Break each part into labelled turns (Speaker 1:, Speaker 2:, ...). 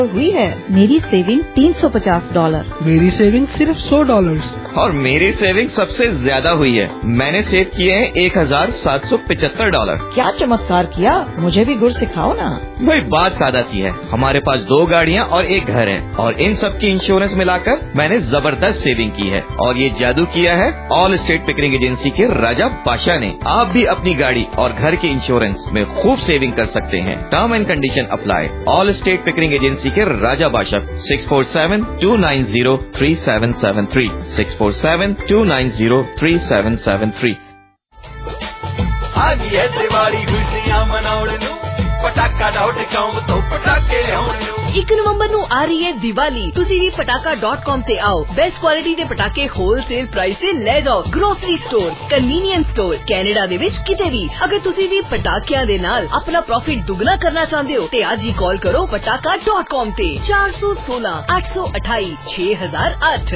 Speaker 1: हुई है। मेरी सेविंग $350,
Speaker 2: मेरी सेविंग सिर्फ $100
Speaker 3: और मेरी सेविंग सबसे ज्यादा हुई है। मैंने सेव किए हैं $1775।
Speaker 1: क्या चमत्कार किया, मुझे भी गुर सिखाओ ना।
Speaker 3: भाई बात सादा सी है, हमारे पास 2 गाड़ियाँ और 1 घर है और इन सब की इंश्योरेंस मिलाकर मैंने जबरदस्त सेविंग की है। और ये जादू किया है ऑल स्टेट पिकरिंग एजेंसी के राजा बादशाह ने। आप भी अपनी गाड़ी और घर के इंश्योरेंस में खूब सेविंग कर सकते हैं। Term and condition apply. All state Pickering agency के राजा बादशाह 647-290-3773 647-290-3773।
Speaker 4: आगी है दिवाली खुशियां मनाउण नू पटाका.com ਤੋਂ ਪਟਾਕੇ ਲਿਆਉਣ ਨੂੰ।
Speaker 5: 1 ਨਵੰਬਰ ਨੂੰ ਆ ਰਹੀ ਹੈ ਦੀਵਾਲੀ। ਤੁਸੀਂ ਵੀ ਪਟਾਕਾ.com ਤੇ ਆਓ। ਬੈਸਟ ਕੁਆਲਿਟੀ ਦੇ ਪਟਾਕੇ ਹੋਲਸੇਲ ਪ੍ਰਾਈਸ ਤੇ ਲੈ ਜਾਓ। Grocery store, convenience store, Canada ਦੇ ਵਿੱਚ ਕਿਤੇ ਵੀ। ਅਗਰ ਤੁਸੀਂ ਵੀ ਪਟਾਕਿਆਂ ਦੇ ਨਾਲ ਆਪਣਾ ਪ੍ਰੋਫਿਟ ਦੁੱਗਣਾ ਕਰਨਾ ਚਾਹੁੰਦੇ ਹੋ ਤੇ ਅੱਜ ਹੀ ਕਾਲ ਕਰੋ ਪਟਾਕਾ.com ਤੇ 416 828 6008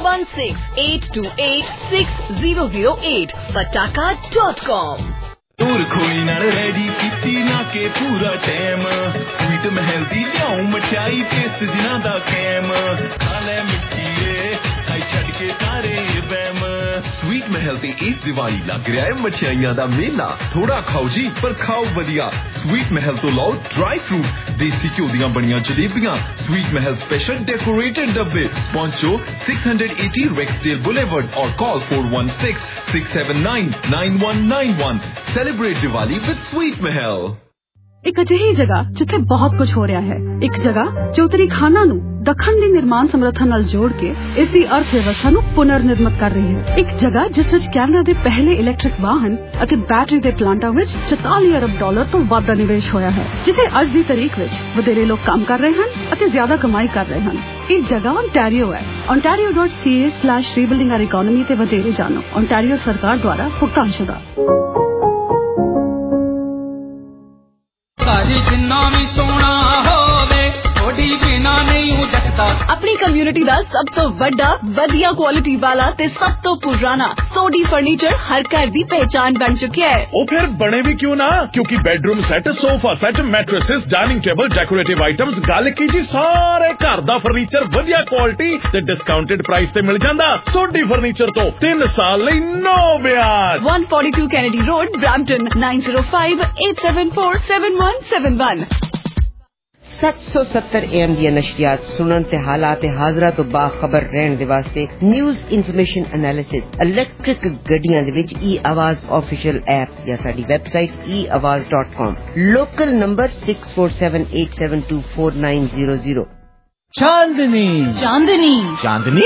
Speaker 5: 4168286008 पटाका.com।
Speaker 4: दूर खोई नाल रेडी कीती ना के पूरा टाइम स्वीट महल दी लियाऊं मठियाई टेस्ट जिना दा कैम खाले मिठीए खाई छड़ के सारे बैम स्वीट महल ते इस दिवाली लग रहा है मठियाइयां दा मेला। थोड़ा खाओ जी पर खाओ वधिया। स्वीट महल तो लाओ ड्राई फ्रूट, देसी घ्यो दियां बनियां जलेबियां, स्वीट महल स्पेशल डेकोरेटेड डब्बे। पहुंचो 680 रेक्सडेल बुलेवर्ड और call 416-679-9191। Celebrate Diwali with Sweet Mahal।
Speaker 6: ਇੱਕ ਅਜਿਹੀ ਜਗ੍ਹਾ ਜਿੱਥੇ ਬਹੁਤ ਕੁਝ ਹੋ ਰਿਹਾ ਹੈ। ਇੱਕ ਜਗ੍ਹਾ ਜੋ ਉੱਤਰੀ ਖਾਨਾਂ ਨੂੰ ਦੱਖਣ ਦੀ ਨਿਰਮਾਣ ਸਮਰੱਥਾ ਨਾਲ ਜੋੜ ਕੇ ਇਸ ਦੀ ਅਰਥ ਵਿਵਸਥਾ ਨੂੰ ਪੁਨਰ ਨਿਰਮਿਤ ਕਰ ਰਹੀ ਹੈ। ਇੱਕ ਜਗ੍ਹਾ ਜਿਸ ਵਿੱਚ ਕੈਨੇਡਾ ਦੇ ਪਹਿਲੇ ਇਲੈਕਟ੍ਰਿਕ ਵਾਹਨ ਅਤੇ ਬੈਟਰੀ ਦੇ ਪਲਾਂਟਾਂ ਵਿੱਚ $44 ਅਰਬ ਤੋਂ ਵੱਧ ਦਾ ਨਿਵੇਸ਼ ਹੋਇਆ ਹੈ, ਜਿੱਥੇ ਅੱਜ ਦੀ ਤਾਰੀਖ ਵਿੱਚ ਵਧੇਰੇ ਲੋਕ ਕੰਮ ਕਰ ਰਹੇ ਹਨ ਅਤੇ ਜ਼ਿਆਦਾ ਕਮਾਈ ਕਰ ਰਹੇ ਹਨ। ਇਹ ਜਗ੍ਹਾ ontario ਹੈ। ontario.ca/rebuilding our economy ਤੇ ਵਧੇਰੇ ਜਾਣੋ। ontario ਸਰਕਾਰ ਦੁਆਰਾ ਭੁਗਤਾਨਸ਼ੁਦਾ।
Speaker 7: ਜਿੰਨਾ ਵੀ ਸੋਹਣਾ ਹੋਵੇ ਥੋੜੀ ਬਿਨਾ ਨਹੀਂ ਜਗਦਾ।
Speaker 5: ਆਪਣੀ ਕਮਿਊਨਿਟੀ ਦਾ ਸਭ ਤੋਂ ਵੱਡਾ, ਵਧੀਆ ਕੁਆਲਿਟੀ ਵਾਲਾ ਤੇ ਸਭ ਤੋਂ ਪੁਰਾਣਾ ਸੋਡੀ ਫਰਨੀਚਰ ਹਰ ਘਰ ਦੀ ਪਹਿਚਾਨ ਬਣ ਚੁੱਕਿਆ ਹੈ।
Speaker 8: ਉਹ ਫਿਰ ਬਣੇ ਵੀ ਕਿਉਂ ਨਾ, ਕਿਉਂਕਿ bedroom set, sofa set, mattresses, dining table, decorative items, ਗੱਲ ਕੀ ਜੀ ਸਾਰੇ ਘਰ ਦਾ ਫਰਨੀਚਰ ਵਧੀਆ ਕੁਆਲਿਟੀ ਤੇ ਡਿਸਕਾਊਂਟਡ ਪ੍ਰਾਈਸ ਤੇ ਮਿਲ ਜਾਂਦਾ। ਸੋਡੀ ਫਰਨੀਚਰ ਤੋਂ 3 ਸਾਲ ਲਈ ਨੋ ਵਿਆਜ।
Speaker 5: 142 ਕੈਨੇਡੀ ਰੋਡ, ਬ੍ਰੈਂਪਟਨ 9058747171।
Speaker 9: 770 AM ਦੀਆਂ ਨਸ਼ਰੀਆਤ ਸੁਣਨ ਤੇ ਹਾਲਾਤ ਹਾਜ਼ਰਾ ਤੋਂ ਬਾਖਬਰ ਰਹਿਣ ਦੇ ਵਾਸਤੇ ਨਿਊਜ਼ ਇਨਫੋਰਮੇਸ਼ਨ ਐਨਾਲਿਸਿਸ ਇਲੈਕਟ੍ਰਿਕ ਗੱਡੀਆਂ ਦੇ ਵਿੱਚ e-ਆਵਾਜ਼ ਆਫੀਸ਼ੀਅਲ ਐਪ ਜਾਂ ਸਾਡੀ website eawaz.com। Local number 6478724900।
Speaker 7: Chandni
Speaker 5: Chandni
Speaker 7: Chandni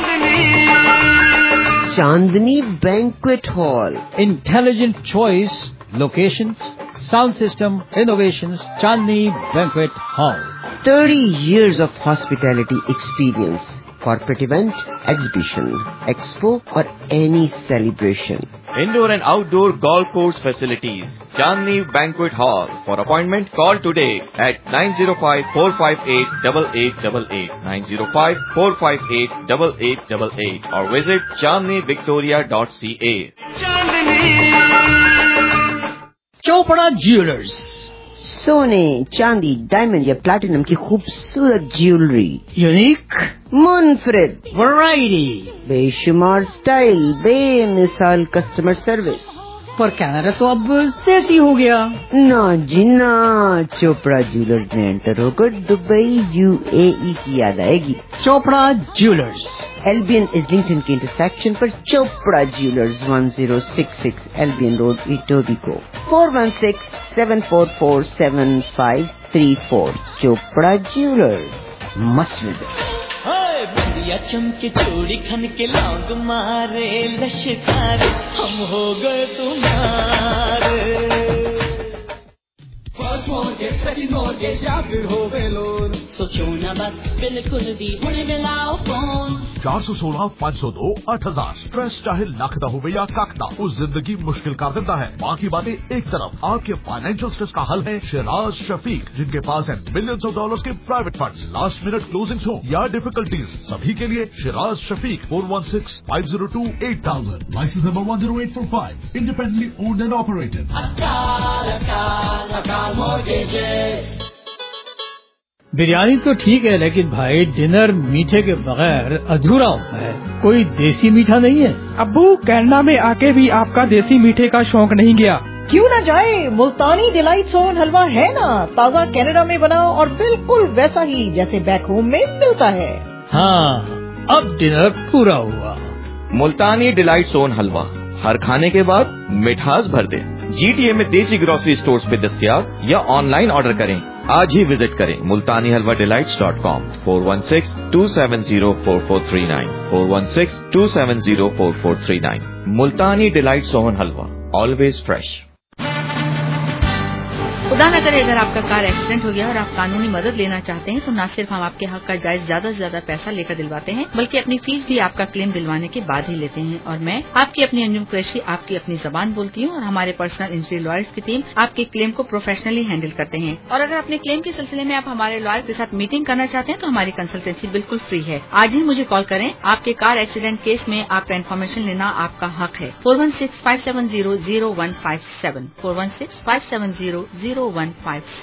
Speaker 9: Chandni banquet hall.
Speaker 7: Intelligent choice, locations, sound system, innovations, Chandni Banquet Hall.
Speaker 9: 30 years of hospitality experience. Corporate event, exhibition, expo or any celebration.
Speaker 3: Indoor and outdoor golf course facilities. Chandni Banquet Hall. For appointment, call today at 905-458-8888, 905-458-8888 or visit chandnivictoria.ca.
Speaker 7: Chopra Jewelers.
Speaker 9: सोने, चांदी, diamond या platinum की खूबसूरत jewellery.
Speaker 7: Unique,
Speaker 9: मुनफरिद
Speaker 7: variety,
Speaker 9: बेशुमार style, बेमिसाल customer service.
Speaker 7: पर Canada तो अब देसी हो गया।
Speaker 9: ना जी ना, चोपड़ा ज्वेलर्स में एंटर होकर दुबई UAE की याद आएगी।
Speaker 7: चोपड़ा ज्वेलर्स,
Speaker 9: एल्बियन इस्लिंगटन के इंटरसेक्शन पर Chopra jewellers 1066 Albion Road, Etobicoke. 416-744-7534। Chopra jewellers, must visit.
Speaker 4: बिंदिया चमके चूड़ी खन के लौंग मारे लश्कार हम हो गए तुम्हारे। सेकंड मॉर्गेज या फिर हो गए लोन, सोचो ना बस बिल्कुल भी हुणे मिलाओ फोन।
Speaker 10: 416-502-8000। स्ट्रेस चाहे लख दा होवे या कख दा, वो जिंदगी मुश्किल कर देता है। बाकी बातें एक तरफ, आपके फाइनेंशियल स्ट्रेस का हल है शिराज शफीक, जिनके पास है मिलियंस ऑफ डॉलर्स के private funds. Last minute closings हो या डिफिकल्टीज, सभी के लिए Shiraz Shafiq. 416-502-8000। License number 10845। Independently owned and operated.
Speaker 4: अकाल
Speaker 11: بریانی تو ٹھیک ہے لیکن بھائی ڈنر میٹھے کے بغیر ادھورا ہوتا ہے. کوئی دیسی میٹھا نہیں ہے؟
Speaker 2: ابو کینیڈا میں آ کے بھی آپ کا دیسی میٹھے کا شوق نہیں گیا؟
Speaker 1: کیوں نہ جائے، ملتانی ڈیلائٹ سون حلوہ ہے نا، تازہ کینیڈا میں بنا اور بالکل ویسا ہی جیسے بیک ہوم میں ملتا ہے.
Speaker 11: ہاں اب ڈنر پورا ہوا.
Speaker 3: ملتانی ڈیلائٹ سون حلوہ ہر کھانے کے بعد مٹھاس بھر دے. جی ٹی اے میں دیسی گروسری اسٹورز پہ دستیاب یا آن لائن آرڈر کریں. آج ہی وزٹ کریں multanihalwadelights.com 416-270-4439 416-270-4439. Multani delight sohan halwa always fresh.
Speaker 12: خدا نہ کرے اگر آپ کا کار ایکسیڈنٹ ہو گیا اور آپ قانونی مدد لینا چاہتے ہیں تو نہ صرف ہم آپ کے حق کا جائز زیادہ سے زیادہ پیسہ لے کر دلواتے ہیں بلکہ اپنی فیس بھی آپ کا کلیم دلوانے کے بعد ہی لیتے ہیں. اور میں آپ کی اپنی انجم قریشی آپ کی اپنی زبان بولتی ہوں اور ہمارے پرسنل انجری لائرز کی ٹیم آپ کے کلیم کو پروفیشنلی ہینڈل کرتے ہیں. اور اگر اپنے کلیم کے سلسلے میں آپ ہمارے لائر کے ساتھ میٹنگ کرنا چاہتے ہیں تو ہماری کنسلٹینسی بالکل فری ہے. آج ہی مجھے کال کریں. آپ کے کار ایکسیڈنٹ کیس میں آپ کا انفارمیشن لینا آپ کا حق ہے. 416-570-0157 416-570-0157.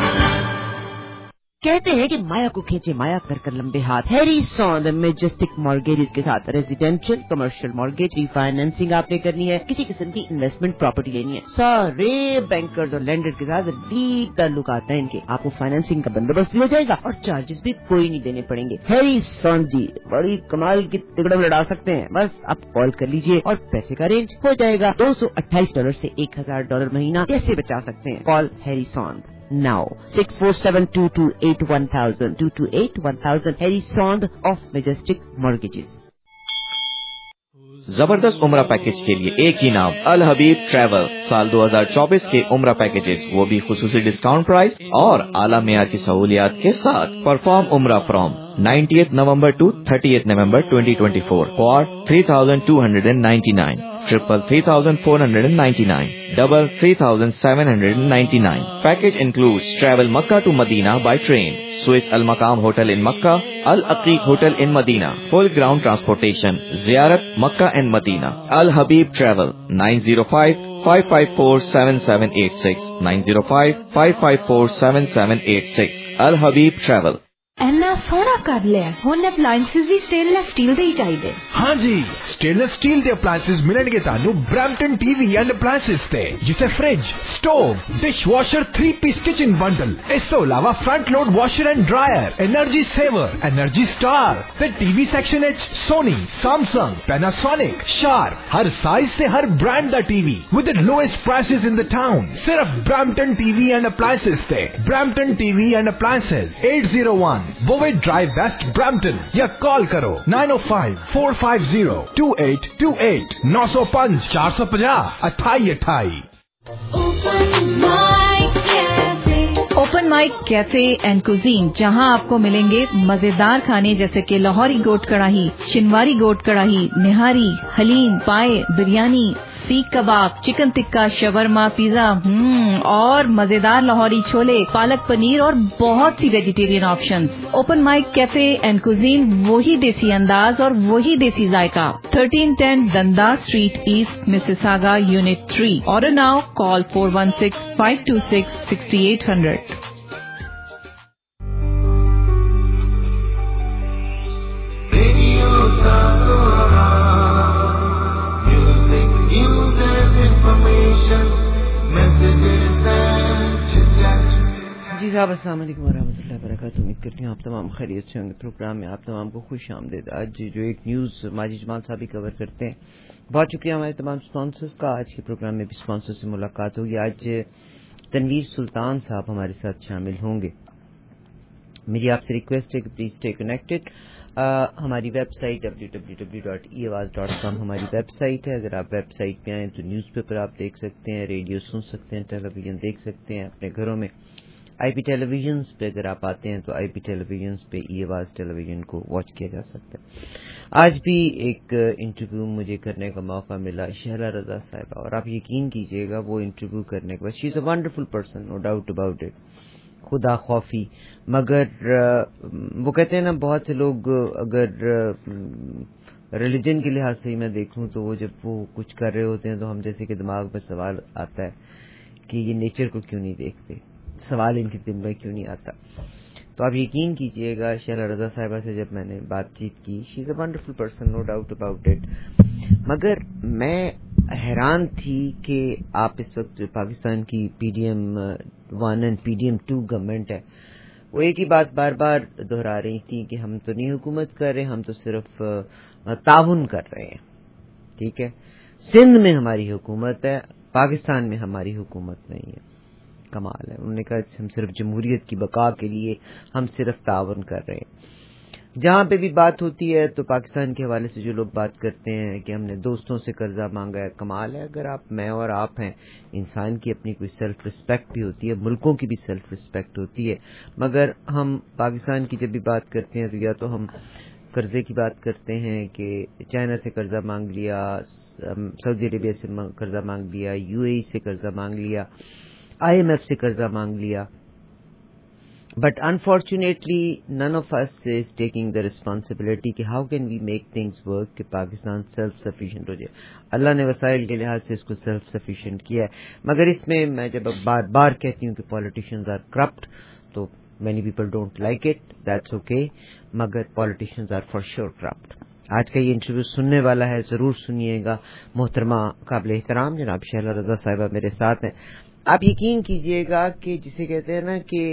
Speaker 9: کہتے ہیں کہ مایا کو کھینچے مایا کر کر لمبے ہاتھ. ہیری سوند میجسٹک مارگیجز کے ساتھ residential commercial mortgage refinancing آپ نے کرنی ہے، کسی قسم کی انویسٹمنٹ پراپرٹی لینی ہے، سارے بینکرز اور لینڈرز کے ساتھ ڈیپ تعلقات ہیں ان کے. آپ کو فائنینسنگ کا بندوبست بھی ہو جائے گا اور چارجز بھی کوئی نہیں دینے پڑیں گے. ہیری سوند جی بڑی کمال کی تگڑا لڑا سکتے ہیں. بس آپ کال کر لیجئے اور پیسے کا رینج ہو جائے گا. $228 سے $1,000 مہینہ کیسے بچا سکتے ہیں؟ Call Harry Sond now 647-228-1000 228-1000 Harry Sond of Majestic Mortgages.
Speaker 3: زبردست عمرہ پیکج کے لیے ایک ہی نام، الحبیب ٹریول. سال 2024 کے عمرہ پیکجز وہ بھی خصوصی ڈسکاؤنٹ پرائز اور اعلیٰ معیار کی سہولیات کے ساتھ. پرفارم عمرہ from 90th November to 30th November 2024. Quad 3,299, triple 3,499, double 3,799. Package includes travel Makkah to Medina by train, Swiss Al Maqam Hotel in Makkah, Al Aqiq Hotel in Medina, full ground transportation, Ziyarat Makkah and Medina. Al Habib Travel 905-554-7786 905-554-7786 Al Habib Travel.
Speaker 13: اینا سونا کر لیا ہن appliances بھی stainless steel دے ہی چاہیے.
Speaker 14: ہاں جی سٹینلیس سٹیل دے اپلائنسز ملن گے تانوں Brampton T V and appliances تے جسے fridge, stove, dishwasher, 3 piece kitchen bundle, اس تو علاوہ front load washer and dryer, energy saver, energy star تے ٹی وی سیکشن وچ سونی، سیمسنگ، پیناسونک، شارپ، ہر سائز سے ہر برانڈ دا T V with the lowest prices in the town. صرف Brampton T V and appliances تے. Brampton T V and appliances 801 بووے drive west Brampton یا call کرو 905-450-2828 905-450-2828.
Speaker 1: Open mic cafe and cuisine, جہاں آپ کو ملیں گے مزیدار کھانے جیسے کہ لاہوری گوٹ کڑاہی، شنواری گوٹ کڑاہی، nihari, haleem, paya, biryani, seekh kebab, chicken tikka, shawarma, pizza اور مزیدار لاہوری چھولے، پالک پنیر اور بہت سی vegetarian options. Open mic cafe and cuisine, وہی دیسی انداز اور وہی دیسی ذائقہ. 1310 Dundas street east, Mississauga, unit 3. Order now. Call 416-526-6800.
Speaker 9: جی صاحب السلام علیکم ورحمۃ اللہ وبرکاتہ. امید کرتی ہوں آپ تمام خیریت سے ہوں گے. پروگرام میں آپ تمام کو خوش آمدید. آج جو ایک نیوز ماجد جمال صاحب بھی کور کرتے ہیں. بہت شکریہ ہمارے تمام اسپانسرز کا. آج کے پروگرام میں بھی اسپانسر سے ملاقات ہوگی. آج تنویر سلطان صاحب ہمارے ساتھ شامل ہوں گے. میری آپ سے ریکویسٹ ہے کہ پلیز اسٹے کنیکٹڈ. ہماری ویب سائٹ www.eawaz.com ہماری ویب سائٹ ہے. اگر آپ ویب سائٹ پہ آئیں تو نیوز پیپر آپ دیکھ سکتے ہیں، ریڈیو سن سکتے ہیں، ٹیلی ویژن دیکھ سکتے ہیں اپنے گھروں میں. آئی پی ٹیلی ویژنس پہ اگر آپ آتے ہیں تو آئی پی ٹیلی ویژنس پہ ای آواز ٹیلی ویژن کو واچ کیا جا سکتا ہے. آج بھی ایک انٹرویو مجھے کرنے کا موقع ملا شہلا رضا صاحبہ، اور آپ یقین کیجئے گا وہ انٹرویو کرنے کے بعد she is a wonderful person, no doubt about it, خدا خوفی. مگر وہ کہتے ہیں نا بہت سے لوگ اگر ریلیجن کے لحاظ سے ہی میں دیکھوں تو وہ جب وہ کچھ کر رہے ہوتے ہیں تو ہم جیسے کہ دماغ میں سوال آتا ہے کہ یہ نیچر کو کیوں نہیں دیکھتے، سوال ان کے دل میں کیوں نہیں آتا. تو آپ یقین کیجئے گا شہلا رضا صاحبہ سے جب میں نے بات چیت کی, she is a wonderful person, no doubt about it, مگر میں حیران تھی کہ آپ اس وقت جو پاکستان کی PDM-1 اور PDM-2 گورنمنٹ ہے, وہ ایک ہی بات بار بار دہرا رہی تھی کہ ہم تو نہیں حکومت کر رہے, ہم تو صرف تعاون کر رہے ہیں. ٹھیک ہے, سندھ میں ہماری حکومت ہے, پاکستان میں ہماری حکومت نہیں ہے. کمال ہے. انہوں نے کہا ہم صرف جمہوریت کی بقا کے لیے ہم صرف تعاون کر رہے ہیں. جہاں پہ بھی بات ہوتی ہے تو پاکستان کے حوالے سے جو لوگ بات کرتے ہیں کہ ہم نے دوستوں سے قرضہ مانگا ہے, کمال ہے. اگر آپ, میں اور آپ ہیں, انسان کی اپنی کوئی سیلف رسپیکٹ بھی ہوتی ہے, ملکوں کی بھی سیلف رسپیکٹ ہوتی ہے, مگر ہم پاکستان کی جب بھی بات کرتے ہیں تو یا تو ہم قرضے کی بات کرتے ہیں کہ چائنا سے قرضہ مانگ لیا, سعودی عربیہ سے قرضہ مانگ لیا, UAE سے قرضہ مانگ لیا, IMF سے قرضہ مانگ لیا. But unfortunately, none of us is taking the responsibility کہ how can we make things work کہ پاکستان self sufficient ہو جائے. اللہ نے وسائل کے لحاظ سے اس کو self sufficient کیا ہے, مگر اس میں جب بار بار کہتی ہوں کہ politicians are corrupt, تو many people don't like it, that's okay, مگر politicians are for sure corrupt. آج کا یہ انٹرویو سننے والا ہے, ضرور سنیے گا. محترمہ قابل احترام جناب شہلا رضا صاحبہ میرے ساتھ ہیں. آپ یقین کیجئے گا کہ جسے کہتے ہیں نا کہ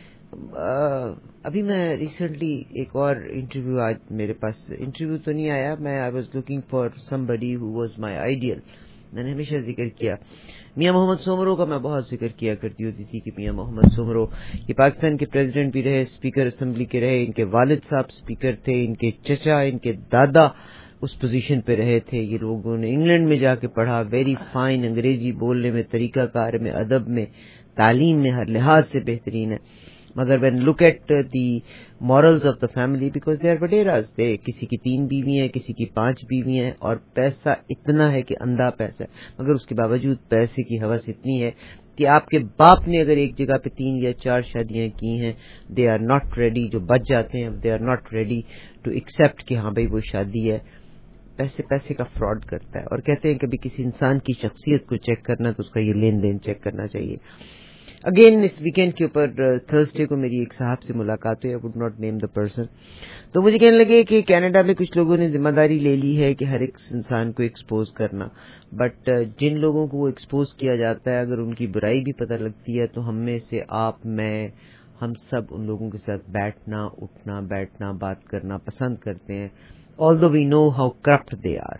Speaker 9: ابھی میں ریسنٹلی ایک اور انٹرویو, آج میرے پاس انٹرویو تو نہیں آیا, میں I was looking for somebody who was my ideal. میں نے ہمیشہ ذکر کیا میاں محمد سومرو کا, میں بہت ذکر کیا کرتی ہوتی تھی کہ میاں محمد سومرو یہ پاکستان کے پریزیڈنٹ بھی رہے, اسپیکر اسمبلی کے رہے, ان کے والد صاحب اسپیکر تھے, ان کے چچا, ان کے دادا اس پوزیشن پہ رہے تھے. یہ لوگوں نے انگلینڈ میں جا کے پڑھا, ویری فائن, انگریزی بولنے میں, طریقہ کار میں, ادب میں, تعلیم میں, ہر لحاظ سے بہترین ہے. مگر when look at the morals of the family, because they are waderas, کسی کی 3 بیوی ہیں, کسی کی 5 بیوی ہیں, اور پیسہ اتنا ہے کہ اندھا پیسہ ہے, مگر اس کے باوجود پیسے کی ہوس اتنی ہے کہ آپ کے باپ نے اگر ایک جگہ پہ 3 یا 4 شادیاں کی ہیں, they are not ready, جو بچ جاتے ہیں, they are not ready to accept کہ ہاں بھائی وہ شادی ہے. پیسے کا فراڈ کرتا ہے, اور کہتے ہیں کبھی کسی انسان کی شخصیت کو چیک کرنا تو اس کا یہ لین دین چیک کرنا چاہیے. اگین اس ویکینڈ کے اوپر تھرسڈے کو میری ایک صاحب سے ملاقات ہوئی, I would not name the person, تو مجھے کہنے لگے کہ کینیڈا میں کچھ لوگوں نے ذمہ داری لے لی ہے کہ ہر ایک انسان کو ایکسپوز کرنا, بٹ جن لوگوں کو وہ ایکسپوز کیا جاتا ہے اگر ان کی برائی بھی پتہ لگتی ہے تو ہم میں سے آپ, میں, ہم سب ان لوگوں کے ساتھ بیٹھنا, اٹھنا, بیٹھنا, بات کرنا پسند کرتے ہیں, although we know how corrupt they are.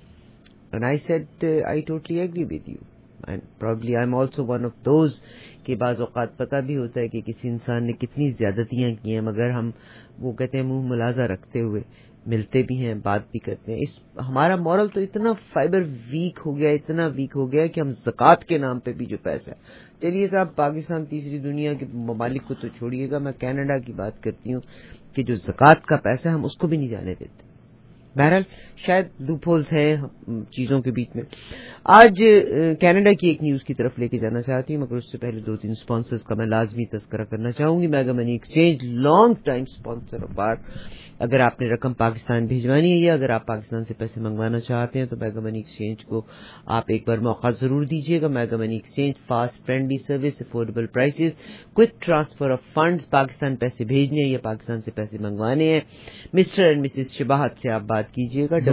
Speaker 9: And I said, I totally agree with you. And probably I'm also one of those کہ بعض اوقات پتہ بھی ہوتا ہے کہ کسی انسان نے کتنی زیادتیاں کی ہیں, مگر ہم وہ کہتے ہیں منہ ملازہ رکھتے ہوئے ملتے بھی ہیں, بات بھی کرتے ہیں. ہمارا مورل تو اتنا فائبر ویک ہو گیا, اتنا ویک ہو گیا کہ ہم زکوٰۃ کے نام پہ بھی جو پیسہ ہے, چلیے صاحب پاکستان تیسری دنیا کے ممالک کو تو چھوڑیے گا, میں کینیڈا کی بات کرتی ہوں کہ جو زکوٰۃ کا پیسہ ہم اس کو بھی نہیں جانے دیتے. بہرحال شاید لوپ ہولز ہیں چیزوں کے بیچ میں. آج کینیڈا کی ایک نیوز کی طرف لے کے جانا چاہتی ہوں, مگر اس سے پہلے 2-3 اسپانسرز کا میں لازمی تذکرہ کرنا چاہوں گی. Mega money exchange long time sponsor of our. اگر آپ نے رقم پاکستان بھیجوانی ہے یا اگر آپ پاکستان سے پیسے منگوانا چاہتے ہیں تو میگا منی ایکسچینج کو آپ ایک بار موقع ضرور دیجیے گا. Mega money exchange, fast, friendly service, affordable prices, quick transfer of funds. Pakistan پیسے بھیجنے ہیں یا پاکستان سے پیسے منگوانے ہیں, مسٹر اینڈ مسز شباہت سے آپ بات کیجیے گا.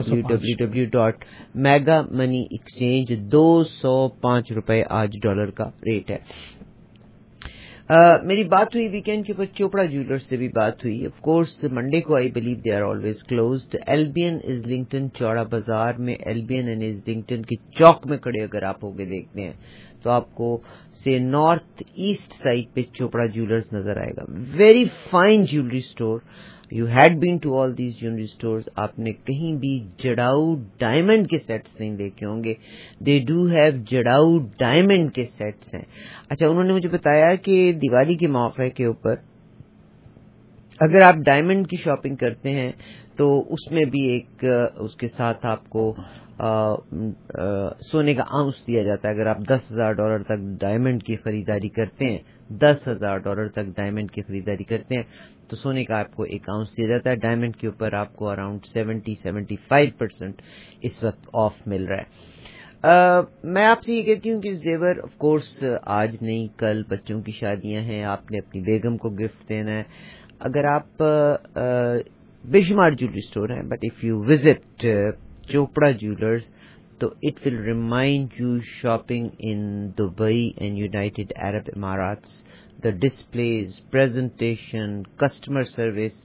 Speaker 9: www.megamoneyexchange. 205 روپے آج ڈالر کا ریٹ ہے. میری بات ہوئی ویکینڈ کے اوپر چوپڑا جیولرز سے بھی بات ہوئی. آف کورس منڈے کو I believe they are always closed. Albion Islington چوڑا بازار میں, ایلبین اینڈ ازلنگٹن کے چوک میں کھڑے اگر آپ ہوگے دیکھتے ہیں تو آپ کو سے نارتھ ایسٹ سائڈ پہ چوپڑا جیولرز نظر آئے گا. Very fine jewellery store. You had been to all these jewelry stores. آپ نے کہیں بھی جڑاؤ ڈائمنڈ کے سیٹس نہیں دیکھے ہوں گے. They do have جڑاؤ ڈائمنڈ کے سیٹس ہیں. اچھا, انہوں نے مجھے بتایا کہ دیوالی کے موقع کے اوپر اگر آپ ڈائمنڈ کی شاپنگ کرتے ہیں تو اس میں بھی ایک اس کے ساتھ آپ کو سونے کا آؤنس دیا جاتا ہے. اگر آپ $10,000 تک ڈائمنڈ کی خریداری کرتے ہیں, $10,000 تک ڈائمنڈ کی خریداری کرتے ہیں تو سونے کا آپ کو ایک آؤنس دیا جاتا ہے. ڈائمنڈ کے اوپر آپ کو اراؤنڈ 70-75% اس وقت آف مل رہا ہے. میں آپ سے یہ کہتی ہوں کہ زیور آف کورس آج نہیں کل بچوں کی شادیاں ہیں, آپ نے اپنی بیگم کو گفٹ دینا ہے, اگر آپ بے شمار جیولری اسٹور ہیں, but if you visit Chopra jewellers تو it will remind you shopping in Dubai and United Arab Emirates. The displays, presentation, customer service,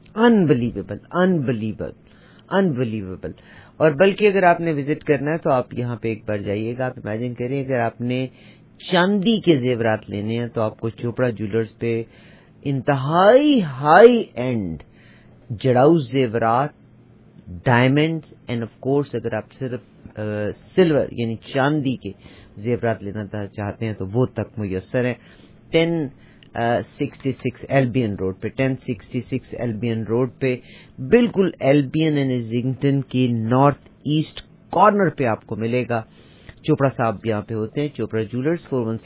Speaker 9: unbelievable. اور بلکہ اگر آپ نے وزٹ کرنا ہے تو آپ یہاں پہ ایک بار جائیے گا. آپ امیجن کریں اگر آپ نے چاندی کے زیورات لینے ہیں تو آپ کو چوپڑا جیولرز پہ انتہائی ہائی اینڈ جڑاؤ زیورات, ڈائمنڈز اینڈ آف کورس اگر آپ صرف سلور یعنی چاندی کے زیورات لینا چاہتے ہیں تو وہ تک میسر ہیں. 1066 ایلبین روڈ پہ 1066 ایلبین روڈ پہ بالکل ایلبین اینڈ ایزنگٹن کی نارتھ ایسٹ کارنر پہ آپ کو ملے گا. چوپڑا صاحب یہاں پہ ہوتے ہیں. چوپڑا جیولرز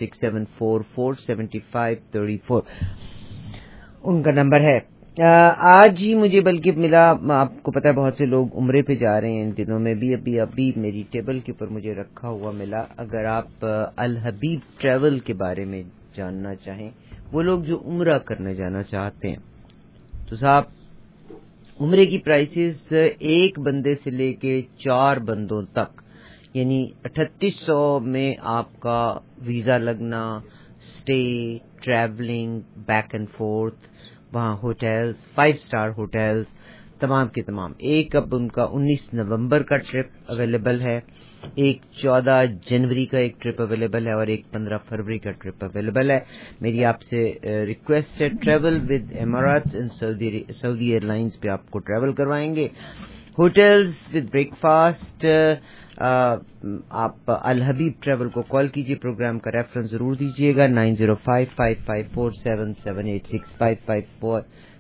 Speaker 9: 4167447534 ان کا نمبر ہے. آج ہی مجھے بلکہ ملا, آپ کو پتا ہے بہت سے لوگ عمرے پہ جا رہے ہیں ان دنوں میں بھی. ابھی میری ٹیبل کے اوپر مجھے رکھا ہوا ملا. اگر آپ الحبیب ٹریول کے بارے میں جاننا چاہیں, وہ لوگ جو عمرہ کرنے جانا چاہتے ہیں, تو صاحب عمرے کی پرائسز ایک بندے سے لے کے 4 بندوں تک, یعنی 3800 میں آپ کا ویزا لگنا, stay, travelling, back and forth, وہاں ہوٹلز, 5 اسٹار ہوٹلز تمام کے تمام. ایک اب ان کا 19 نومبر کا ٹرپ اویلیبل ہے, ایک 14 جنوری کا ایک ٹرپ اویلیبل ہے, اور ایک 15 فروری کا ٹرپ اویلیبل ہے. میری آپ سے ریکویسٹ ہے, travel with Emirates and Saudi airlines پہ آپ کو ٹریول کروائیں گے. Hotels with breakfast. آپ الحبیب ٹریول کو کال کیجیے, پروگرام کا ریفرنس ضرور دیجیے گا 9055547786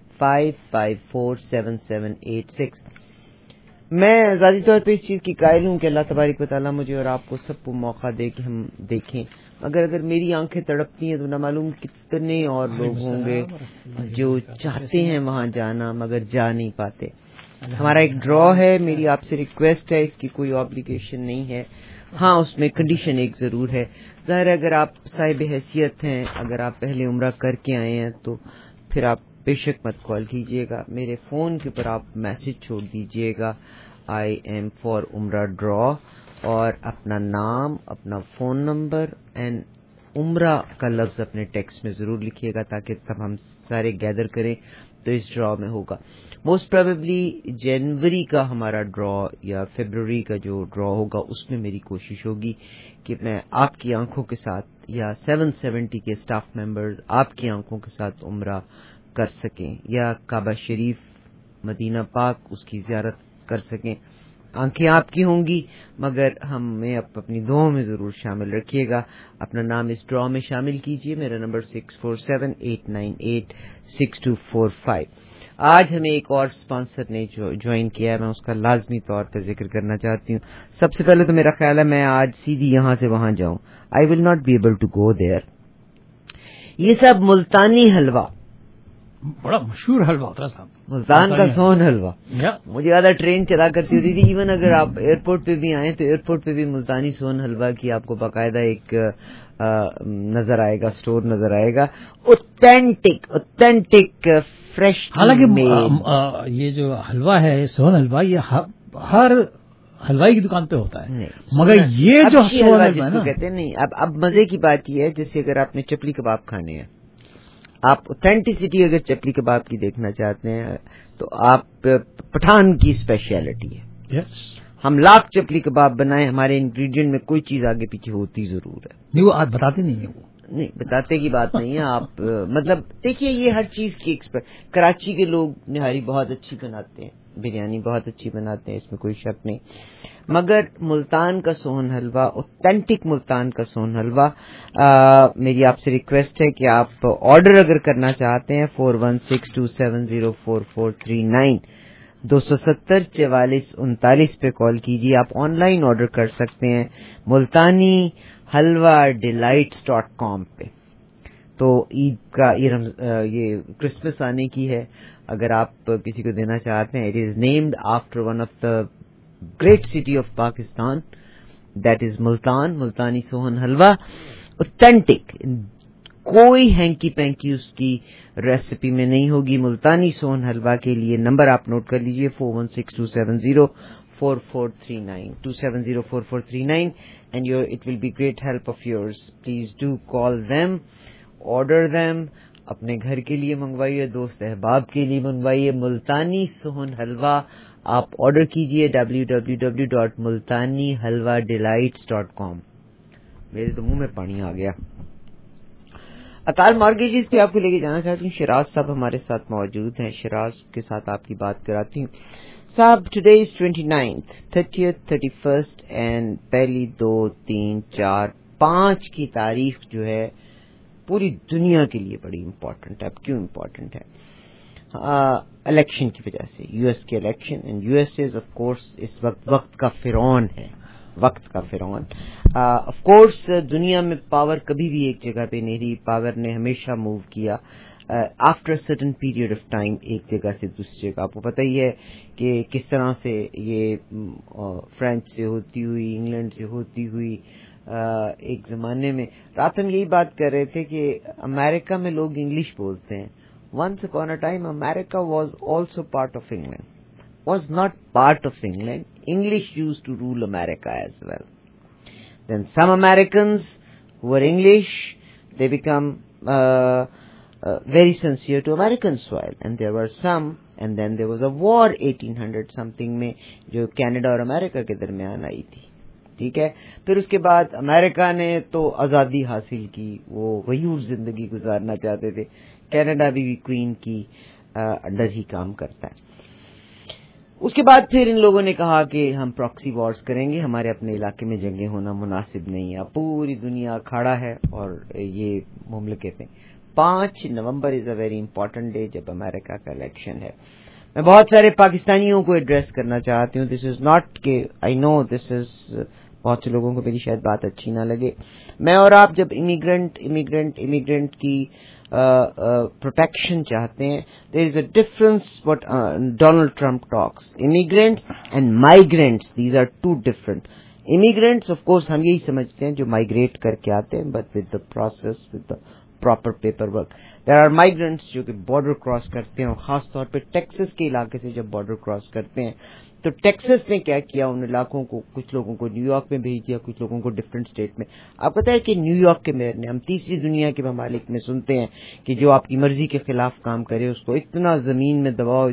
Speaker 9: 5547786. میں ذاتی طور پہ اس چیز کی قائل ہوں کہ اللہ تبارک و تعالیٰ مجھے اور آپ کو سب کو موقع دے کہ ہم دیکھیں. اگر میری آنکھیں تڑپتی ہیں تو نہ معلوم کتنے اور لوگ ہوں گے جو چاہتے ہیں وہاں جانا مگر جا نہیں پاتے. ہمارا ایک ڈرا ہے, میری آپ سے ریکویسٹ ہے, اس کی کوئی آبلیگیشن نہیں ہے. ہاں اس میں کنڈیشن ایک ضرور ہے. ظاہر ہے اگر آپ صاحب حیثیت ہیں, اگر آپ پہلے عمرہ کر کے آئے ہیں تو پھر آپ بے شک مت کال کیجیے گا. میرے فون کے اوپر آپ میسج چھوڑ دیجیے گا آئی ایم فار عمرہ ڈرا, اور اپنا نام, اپنا فون نمبر اینڈ عمرہ کا لفظ اپنے ٹیکسٹ میں ضرور لکھیے گا تاکہ تب ہم سارے گیدر کریں تو اس ڈرا میں ہوگا. موسٹ پروبیبلی جنوری کا ہمارا ڈرا یا فیبروری کا جو ڈرا ہوگا اس میں میری کوشش ہوگی کہ میں آپ کی آنکھوں کے ساتھ یا 770 کے اسٹاف ممبرز آپ کی آنکھوں کے ساتھ عمرہ کر سکیں یا کعبہ شریف مدینہ پاک اس کی زیارت کر سکیں. آنکھیں آپ کی ہوں گی مگر ہمیں اپنی دعاؤں میں ضرور شامل رکھیے گا. اپنا نام اس ڈرا میں شامل کیجیے. میرا نمبر 6478986245. آج ہمیں ایک اور اسپانسر نے جوائن کیا ہے, میں اس کا لازمی طور پر ذکر کرنا چاہتی ہوں. سب سے پہلے تو میرا خیال ہے میں آج سیدھی یہاں سے وہاں جاؤں. I will not be able to go there. یہ سب ملتانی حلوہ,
Speaker 11: بڑا مشہور حلوہ ہوتا ہے صاحب,
Speaker 9: ملتان کا سون حلوہ. مجھے یاد ہے ٹرین چلا کرتی ہوتی تھی. ایون اگر آپ ایئرپورٹ پہ بھی آئیں تو ایئرپورٹ پہ بھی ملتانی سون حلوہ کی آپ کو باقاعدہ ایک نظر آئے گا, اسٹور نظر آئے گا. Authentic fresh.
Speaker 11: حالانکہ یہ جو حلوہ ہے سون حلوہ یہ ہر حلوائی کی دکان پہ ہوتا ہے, مگر یہ جو سون حلوہ نا
Speaker 9: کہتے ہیں نہیں. اب مزے کی بات یہ ہے جیسے اگر آپ نے چپلی کباب کھانے ہیں, آپ اوتھینٹسٹی اگر چپلی کباب کی دیکھنا چاہتے ہیں تو آپ پٹھان کی اسپیشلٹی ہے. ہم لاکھ چپلی کباب بنائیں, ہمارے انگریڈینٹ میں کوئی چیز آگے پیچھے ہوتی ضرور ہے.
Speaker 11: نہیں وہ آپ بتاتے نہیں ہیں, وہ
Speaker 9: نہیں بتاتے کی بات نہیں ہے. آپ مطلب دیکھیے یہ ہر چیز کی ایکسپرٹ. کراچی کے لوگ نہاری بہت اچھی بناتے ہیں, بریانی بہت اچھی بناتے ہیں, اس میں کوئی شک نہیں. مگر ملتان کا سون حلوہ, اوتھینٹک ملتان کا سون حلوہ, میری آپ سے ریکویسٹ ہے کہ آپ آرڈر اگر کرنا چاہتے ہیں 4162704439 2704439 پہ کال کیجیے. آپ آن لائن آرڈر کر سکتے ہیں ملتانی حلوہ delights.com پہ. تو عید کا یہ کرسمس آنے کی ہے, اگر آپ کسی کو دینا چاہتے ہیں, it is named after one of the great city of Pakistan, that is Multan. Multani sohan halwa, authentic कोई हैंकी पैंकी उसकी रेसिपी में नहीं होगी। मुल्तानी सोहन हलवा के लिए नंबर आप नोट कर लीजिए 4162704439 2704439 and it will be great help of yours. Please do call them, order them. अपने घर के लिए मंगवाइए, दोस्त अहबाब के लिए मंगवाइए। मुल्तानी सोहन हलवा आप ऑर्डर कीजिए www.multanihalwadelights.com। मेरे तो मुंह में पानी आ गया। अकाल मॉर्गेजेस पे आपको लेके जाना चाहती हूँ। शिराज साहब हमारे साथ मौजूद हैं। शिराज के साथ आपकी बात कराती हूँ। साहब, today is 29th, 30th, 31st and पहली 2, 3, 4, 5 की तारीख जो है पूरी दुनिया के लिए बड़ी इम्पोर्टेंट है। अब क्यों इम्पोर्टेंट है? इलेक्शन की वजह से, यूएस के election, and US is of course इस वक्त का फिरौन है, वक्त का फिरौन। ऑफ कोर्स दुनिया में पावर कभी भी एक जगह पे नहीं रही। पावर ने हमेशा मूव किया after certain period of time, एक जगह से दूसरी जगह। आपको पता ही है कि किस तरह से ये फ्रेंच से होती हुई, इंग्लैंड से होती हुई एक जमाने में। रात हम यही बात कर रहे थे कि अमेरिका में लोग इंग्लिश बोलते हैं। Once upon a time America was also part of England, was not part of England. English used to rule America as well. Then some Americans who were English, they become very sincere to American soil. And there were some, and then there was a war 1800 something में जो Canada और America के दरमियान आई थी। ठीक है, फिर उसके बाद अमेरिका ने तो आज़ादी हासिल की, वो गयूर जिंदगी गुजारना चाहते थे। कनाडा भी क्वीन की अंडर ही काम करता है। उसके बाद फिर इन लोगों ने कहा कि हम प्रॉक्सी वॉर्स करेंगे, हमारे अपने इलाके में जंगें होना मुनासिब नहीं है। पूरी दुनिया अखाड़ा है और ये मुमलिकतें। 5 November is a very important day जब अमेरिका का इलेक्शन है। मैं बहुत सारे पाकिस्तानियों को एड्रेस करना चाहती हूँ। दिस इज नॉट के आई नो दिस इज, बहुत से लोगों को मेरी शायद बात अच्छी ना लगे। मैं और आप जब इमिग्रेंट की प्रोटेक्शन चाहते हैं, there is a difference what Donald Trump talks, immigrants and migrants, these are two different. Immigrants of course हम यही समझते हैं जो माइग्रेट करके आते हैं, but with the process, with the proper paperwork. There are migrants जो कि बॉर्डर क्रॉस करते हैं, और खास तौर पे टेक्सास के इलाके से जब बॉर्डर क्रॉस करते हैं तो टेक्सास ने क्या किया, उन इलाकों को, कुछ लोगों को न्यूयॉर्क में भेज दिया, कुछ लोगों को डिफरेंट स्टेट में। आप पता है कि न्यूयॉर्क के मेयर ने, हम तीसरी दुनिया के ममालिक में सुनते हैं कि जो आपकी मर्जी के खिलाफ काम करे उसको इतना जमीन में दबाओ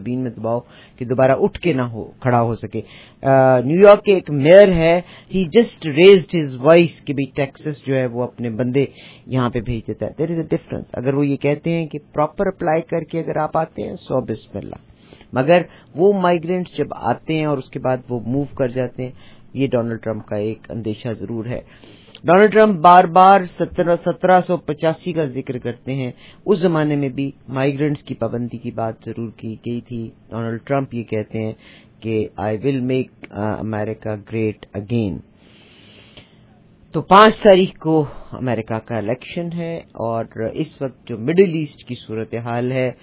Speaker 9: कि दोबारा उठ के ना हो खड़ा हो सके। न्यूयॉर्क के एक मेयर है, he just raised his voice कि भाई टेक्सास जो है वो अपने बंदे यहाँ पे भेज देता है। There is a difference. अगर वो ये कहते हैं कि प्रॉपर अप्लाई करके अगर आप आते हैं, 100 बिस्मिल्लाह, मगर वो माइग्रेंट्स जब आते हैं और उसके बाद वो मूव कर जाते हैं, ये डोनाल्ड ट्रंप का एक अंदेशा जरूर है। डोनाल्ड ट्रंप बार बार 1785 का जिक्र करते हैं। उस जमाने में भी माइग्रेंट्स की पाबंदी की बात जरूर की गई थी। डोनाल्ड ट्रंप ये कहते हैं कि I will make America great again. तो 5 तारीख को अमेरिका का इलेक्शन है, और इस वक्त जो मिडिल ईस्ट की सूरत हाल है,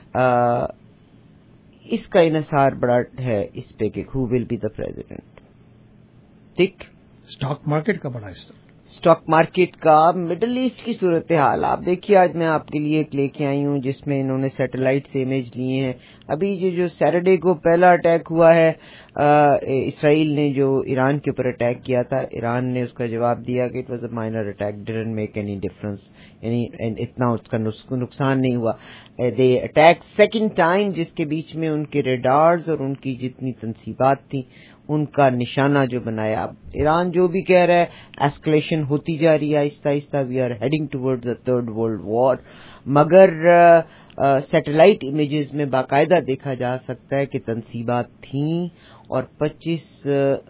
Speaker 9: इसका इन्हिसार बड़ा है इस पे कि who will be the president. ठीक,
Speaker 11: स्टॉक मार्केट का बड़ा हिस्सा,
Speaker 9: स्टॉक मार्केट का, मिडिल ईस्ट की सूरत हाल। आप देखिए, आज मैं आपके लिए एक लेके आई हूं जिसमें इन्होंने सैटेलाइट से इमेज लिए हैं। अभी ये जो सैटरडे को पहला अटैक हुआ है, इसराइल ने जो ईरान के ऊपर अटैक किया था, ईरान ने उसका जवाब दिया कि it was a minor attack, didn't make any difference, यानी इतना उसका नुकसान नहीं हुआ। दे अटैक सेकंड टाइम, जिसके बीच में उनके रेडार्स और उनकी जितनी तंसीबात थी उनका निशाना जो बनाया। अब ईरान जो भी कह रहा है, एस्केलेशन होती जा रही है आहिस्ता आहिस्ता, we are heading towards the third world war. मगर सैटेलाइट इमेजेस में बाकायदा देखा जा सकता है कि तंसीबात थीं, और 25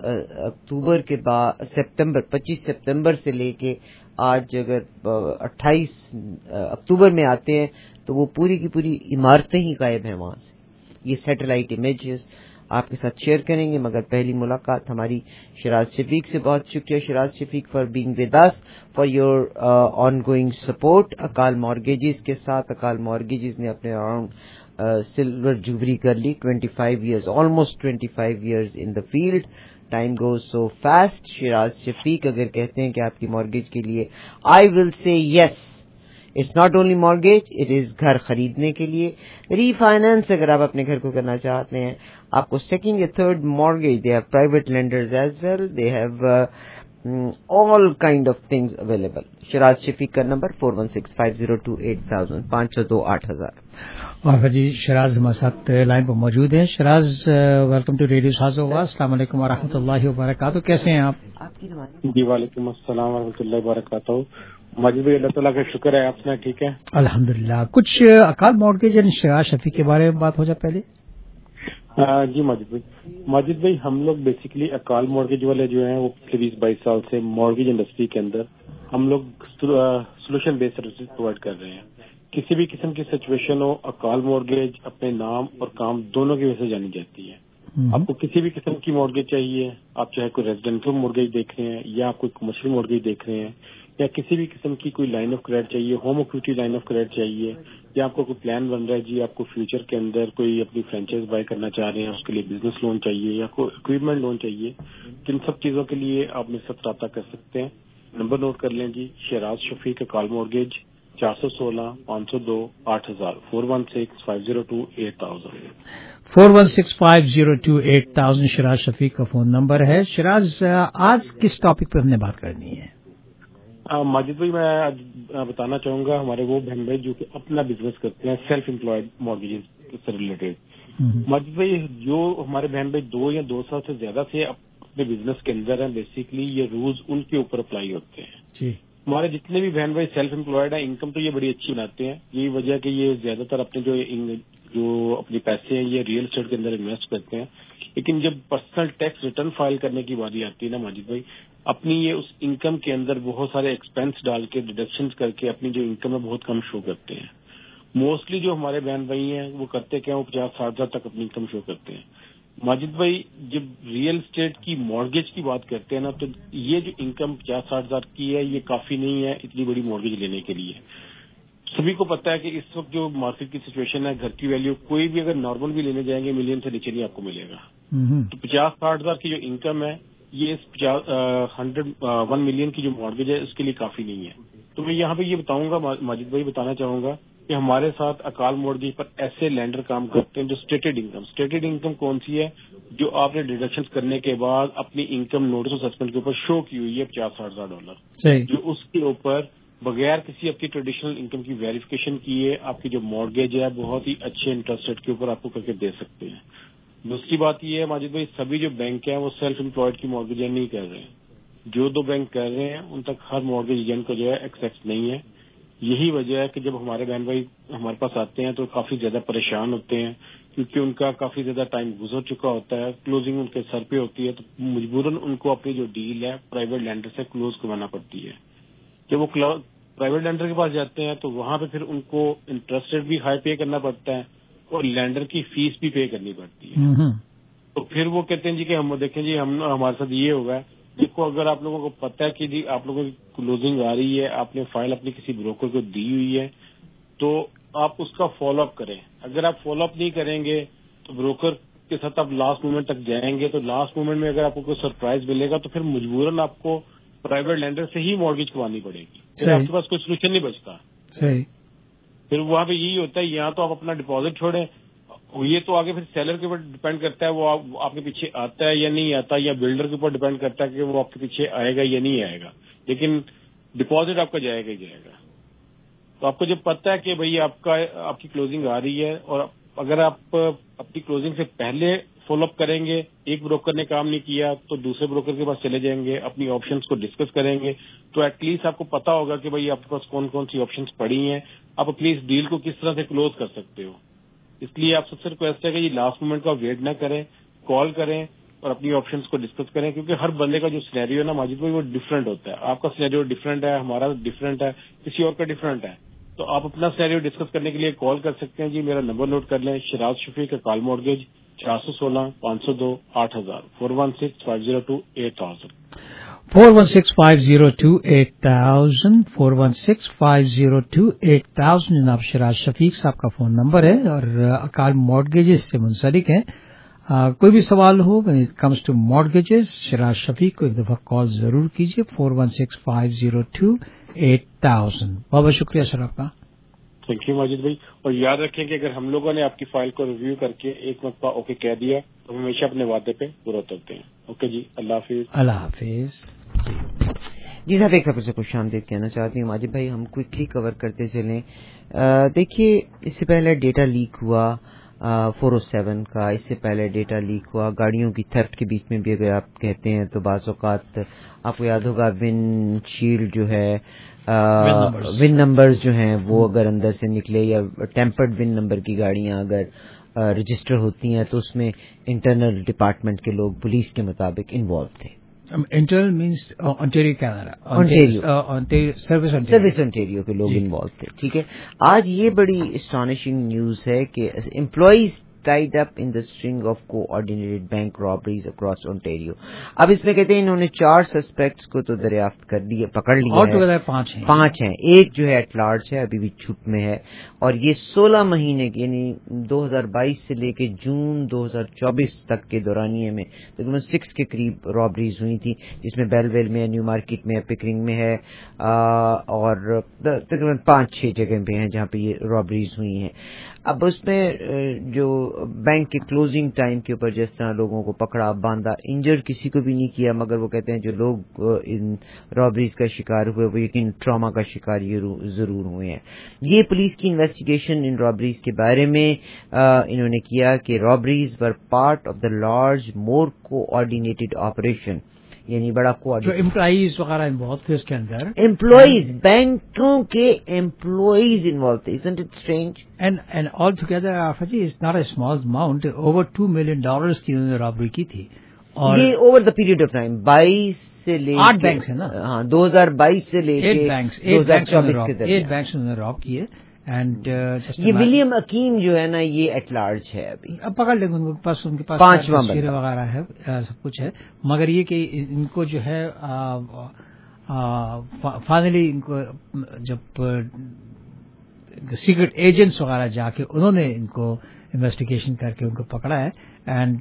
Speaker 9: सितंबर से लेके आज अगर 28 अक्टूबर में आते हैं तो वो पूरी की पूरी इमारतें ही गायब हैं वहां से। ये सैटेलाइट इमेजेस आपके साथ शेयर करेंगे, मगर पहली मुलाकात हमारी शिराज शफीक से। बहुत शुक्रिया Shiraz Shafiq for being with us, for your ongoing support Akal mortgages के साथ। अकाल मॉर्गेजेस ने अपने अराउंड सिल्वर जुबली कर ली, 25 years, almost 25 years in the field. Time goes so fast. Siraj Shafiq अगर कहते हैं कि आपकी मॉर्गेज के लिए I will say yes, it's not only mortgage, it is گھر خریدنے کے لیے. ری فائنانس اگر آپ اپنے گھر کو کرنا چاہتے ہیں, آپ کو سیکنڈ یا third mortgage, they have private lenders as well, they have all kind of things available. Shiraz شفیق کا نمبر 4165028000 502-8000.
Speaker 11: اور جی شراز ہمارے ساتھ لائن پر موجود ہیں. شراز ویلکم ٹو ریڈیو ساز آواز. السلام علیکم ورحمۃ اللہ وبرکاتہ. کیسے ہیں آپ؟
Speaker 15: جی وعلیکم السلام ورحمۃ اللہ وبرکاتہ. مجید بھائی اللہ تعالیٰ کا شکر ہے, آپ سنا ٹھیک ہے
Speaker 11: الحمدللہ. کچھ اکال مارگیج یعنی شراز شفیق کے بارے میں بات ہو جائے پہلے.
Speaker 15: جی ماجد بھائی ہم لوگ بیسیکلی اکال مارگیج والے جو ہیں وہ پچھلے 20-22 سال سے مارگیج انڈسٹری کے اندر ہم لوگ سولوشن بیسڈ سروسز پرووائڈ کر رہے ہیں. کسی بھی قسم کی سچویشن ہو, اکال مارگیج اپنے نام اور کام دونوں کی وجہ سے جانی جاتی ہے. آپ کو کسی بھی قسم کی مارگیج چاہیے, آپ چاہے کوئی ریزیڈینشل مارگیج دیکھ رہے ہیں یا آپ کوئی کمرشل مارگیج دیکھ رہے ہیں, یا کسی بھی قسم کی کوئی لائن آف کریڈٹ چاہیے, home equity line of credit چاہیے, یا آپ کو کوئی پلان بن رہا ہے جی آپ کو فیوچر کے اندر کوئی اپنی فرینچائز بائی کرنا چاہ رہے ہیں, اس کے لیے بزنس لون چاہیے یا کوئی اکوپمنٹ لون چاہیے, ان سب چیزوں کے لیے آپ میرے ساتھ رابطہ کر سکتے ہیں. نمبر نوٹ کر لیں جی, شراز شفیق اکال مارگیج 416-502-8000 416-502-8000
Speaker 11: 416-502-8000 شراز شفیق کا فون نمبر ہے. شراز آج کس ٹاپک پہ ہم نے بات کرنی ہے؟
Speaker 15: ماجد بھائی میں آج بتانا چاہوں گا ہمارے وہ بہن بھائی جو کہ اپنا بزنس کرتے ہیں, سیلف امپلائڈ مارگیجز سے ریلیٹڈ. ماجد بھائی جو ہمارے بہن بھائی 2 یا 2 سال سے زیادہ سے اپنے بزنس کے اندر ہیں, بیسیکلی یہ رولز ان کے اوپر اپلائی ہوتے ہیں. ہمارے جتنے بھی بہن بھائی سیلف امپلائڈ ہیں, انکم تو یہ بڑی اچھی بناتے ہیں. یہی وجہ کہ یہ زیادہ تر اپنے جو اپنے پیسے ہیں یہ ریئل اسٹیٹ کے اندر انویسٹ کرتے ہیں. لیکن جب پرسنل ٹیکس ریٹرن فائل کرنے کی باری آتی ہے نا ماجد بھائی, اپنی یہ اس انکم کے اندر بہت سارے ایکسپینس ڈال کے ڈیڈکشنز کر کے اپنی جو انکم ہے بہت کم شو کرتے ہیں. موسٹلی جو ہمارے بہن بھائی ہیں وہ کرتے کیا, وہ 50-60 ہزار تک اپنی انکم شو کرتے ہیں. ماجد بھائی جب ریئل اسٹیٹ کی مارگیج کی بات کرتے ہیں نا, تو یہ جو انکم 50-60 ہزار کی ہے یہ کافی نہیں ہے اتنی بڑی مارگیج لینے کے لیے. سبھی کو پتا ہے کہ اس وقت جو مارکیٹ کی سچویشن ہے, گھر کی ویلیو کوئی بھی اگر نارمل بھی لینے جائیں گے ملین سے نیچے نہیں آپ کو ملے گا. تو 50-60 ہزار کی جو انکم ہے یہ 1 ملین کی جو مارگیج ہے اس کے لیے کافی نہیں ہے. تو میں یہاں پہ یہ بتاؤں گا ماجد بھائی, بتانا چاہوں گا کہ ہمارے ساتھ اکال مارگیج پر ایسے لینڈر کام کرتے ہیں جو اسٹیٹڈ انکم کون سی ہے, جو آپ نے ڈیڈکشن کرنے کے بعد اپنی انکم نوٹس آف سسپینڈ کے اوپر شو کی ہوئی ہے $50,000, جو اس کے اوپر بغیر کسی آپ کی ٹریڈیشنل انکم کی ویریفیکیشن کیے آپ کی جو مارگیج ہے بہت ہی اچھے انٹرسٹ ریٹ کے اوپر آپ کو کر کے دے سکتے ہیں. دوسری بات یہ ہے ماجد بھائی, سبھی جو بینک ہیں وہ سیلف امپلائڈ کی مارگیجیں نہیں کر رہے ہیں. جو 2 بینک کر رہے ہیں ان تک ہر مارگیج ایجنٹ کا جو ہے ایکسیس نہیں ہے. یہی وجہ ہے کہ جب ہمارے بہن بھائی ہمارے پاس آتے ہیں تو کافی زیادہ پریشان ہوتے ہیں, کیونکہ ان کا کافی زیادہ ٹائم گزر چکا ہوتا ہے, کلوزنگ ان کے سر پہ ہوتی ہے, تو مجبوراً ان کو اپنی جو ڈیل ہے پرائیویٹ لینڈر سے کلوز کروانا پڑتی ہے. جب وہ پرائیویٹ لینڈر کے پاس جاتے ہیں تو وہاں پہ پھر ان کو انٹرسٹ ریٹ بھی ہائی پے کرنا پڑتا ہے اور لینڈر کی فیس بھی پے کرنی پڑتی ہے. تو پھر وہ کہتے ہیں جی کہ ہم دیکھیں جی ہمارے ساتھ یہ ہوگا. دیکھو اگر آپ لوگوں کو پتہ ہے کہ جی آپ لوگوں کی کلوزنگ آ رہی ہے, آپ نے فائل اپنی کسی بروکر کو دی ہوئی ہے, تو آپ اس کا فالو اپ کریں. اگر آپ فالو اپ نہیں کریں گے تو بروکر کے ساتھ آپ لاسٹ مومنٹ تک جائیں گے, تو لاسٹ مومنٹ میں اگر آپ کو کوئی سرپرائز ملے گا تو پھر مجبوراً آپ کو پرائیویٹ لینڈر سے ہی مارگیج کروانی پڑے گی, پھر آپ کے پاس کوئی سولوشن نہیں بچتا. پھر وہاں پہ یہی ہوتا ہے, یہاں تو آپ اپنا ڈپازٹ چھوڑیں, یہ تو آگے پھر سیلر کے اوپر ڈیپینڈ کرتا ہے وہ آپ کے پیچھے آتا ہے یا نہیں آتا, یا بلڈر کے اوپر ڈیپینڈ کرتا ہے کہ وہ آپ کے پیچھے آئے گا یا نہیں آئے گا, لیکن ڈپازٹ آپ کا جائے گا ہی جائے گا. تو آپ کو جب پتہ ہے کہ بھائی آپ کی کلوزنگ آ رہی ہے, اور اگر آپ اپنی کلوزنگ سے پہلے فالو اپ کریں گے, ایک بروکر نے کام نہیں کیا تو دوسرے بروکر کے پاس چلے جائیں گے, اپنی آپشنس کو ڈسکس کریں گے, تو ایٹ لیسٹ آپ کو پتا ہوگا کہ بھائی آپ کے پاس کون کون سی آپشنس پڑی ہیں, آپ اپنی اس ڈیل کو کس طرح سے کلوز کر سکتے ہو. اس لیے آپ سب سے ریکویسٹ ہے کہ یہ لاسٹ مومنٹ کا ویٹ نہ کریں, کال کریں اور اپنی آپشنس کو ڈسکس کریں, کیونکہ ہر بندے کا جو سینیریو ہے نا ماجد بھائی وہ ڈفرینٹ ہوتا ہے. آپ کا سینیریو ڈفرینٹ ہے, ہمارا ڈفرینٹ ہے, کسی اور کا ڈفرینٹ ہے. تو آپ اپنا سینیریو ڈسکس کرنے کے لیے کال کر سکتے ہیں جی. میرا نمبر نوٹ کر لیں, شراز شفیق اکال مارگیج 416-502-8000 416-502-8000
Speaker 11: 416-502-8000 416-502-8000 جناب شراز شفیق صاحب کا فون نمبر ہے اور اکال مارگیجز سے منسلک ہے. کوئی بھی سوال ہو when it comes to mortgages Shiraz شفیق کو ایک دفعہ کال ضرور کیجیے 416-502-8000 8,000। बहुत शुक्रिया सर आपका।
Speaker 15: थैंक यू माजिद भाई। और याद रखें कि अगर हम लोगों ने आपकी फाइल को रिव्यू करके एक मरतबा ओके कह दिया तो हमेशा अपने वादे पे पूरा उतरते हैं। ओके जी, अल्लाह हाफिज।
Speaker 11: अल्लाह हाफिज।
Speaker 9: जी साहब, एक खबर से खुश आमदीद कहना चाहती हूँ माजिद भाई, हम क्विकली कवर करते चलें। देखिए, इससे पहले डेटा लीक हुआ 407 का, इससे पहले डेटा लीक हुआ गाड़ियों की थेफ्ट के बीच में भी अगर आप कहते हैं तो बाज़ औक़ात आपको याद होगा विंड शील्ड जो है, विन नंबर्स जो हैं वो अगर अंदर से निकले, या टेम्पर्ड विन नंबर की गाड़ियां अगर रजिस्टर होती हैं तो उसमें इंटरनल डिपार्टमेंट के लोग पुलिस के मुताबिक इन्वॉल्व थे।
Speaker 11: Internal means Ontario Canada, service Ontario के लोग इन्वॉल्व थे। ठीक है, आज ये बड़ी एस्टॉनिशिंग न्यूज है कि employees tied up in the string of coordinated bank robberies across Ontario। अब इसमें कहते हैं इन्होंने 4 सस्पेक्ट्स को तो दरियाफ्त कर दिए, पकड़ लिया और
Speaker 9: है। 5 हैं, एक जो है एट लार्ज है, अभी भी छुप में है, और ये 16 महीने की यानी 2022 से लेके जून 2024 तक के दौरानिए में तकरीबन 6 के करीब रॉबरीज हुई थी, जिसमें बेलवेल में, न्यू मार्केट में, पिकरिंग में है, और तकरीबन 5-6 जगह पे हैं जहाँ पे ये रॉबरीज हुई हैं। अब उसमें जो बैंक के क्लोजिंग टाइम के ऊपर जिस तरह लोगों को पकड़ा, बांधा, इंजर्ड किसी को भी नहीं किया, मगर वो कहते हैं जो लोग इन रॉबरीज का शिकार हुए वो यकीन ट्रॉमा का शिकार जरूर हुए हैं। ये पुलिस की इन्वेस्टिगेशन इन रॉबरीज के बारे में इन्होंने किया कि robberies were part of the large more coordinated operation, यानी बड़ा
Speaker 11: जो एम्प्लॉइज वगैरह इन्वॉल्व थे उसके अंदर,
Speaker 9: एम्प्लॉइज, बैंकों के एम्प्लॉइज इन्वॉल्व थे। Isn't it strange?
Speaker 11: And all together, Afaji, it's not a small amount. Over $2 million की उन्होंने रॉबरी की थी, और
Speaker 9: ये over the period of time 22 से लेके
Speaker 11: 8 बैंक है ना,
Speaker 9: हाँ 2022 से लेके 2024 के दरमियान
Speaker 11: 8 बैंक उन्होंने रॉब किए। एंड
Speaker 9: ये विलियम अकीम जो है ना, ये एट लार्ज है, अभी
Speaker 11: अब पकड़ लेंगे, उनके पास
Speaker 9: 5वां बंदा
Speaker 11: वगैरह है, सब कुछ है, मगर ये कि इनको जो है फाइनली इनको जब सीक्रेट एजेंट्स वगैरह जाके उन्होंने इनको इन्वेस्टिगेशन करके उनको पकड़ा है। And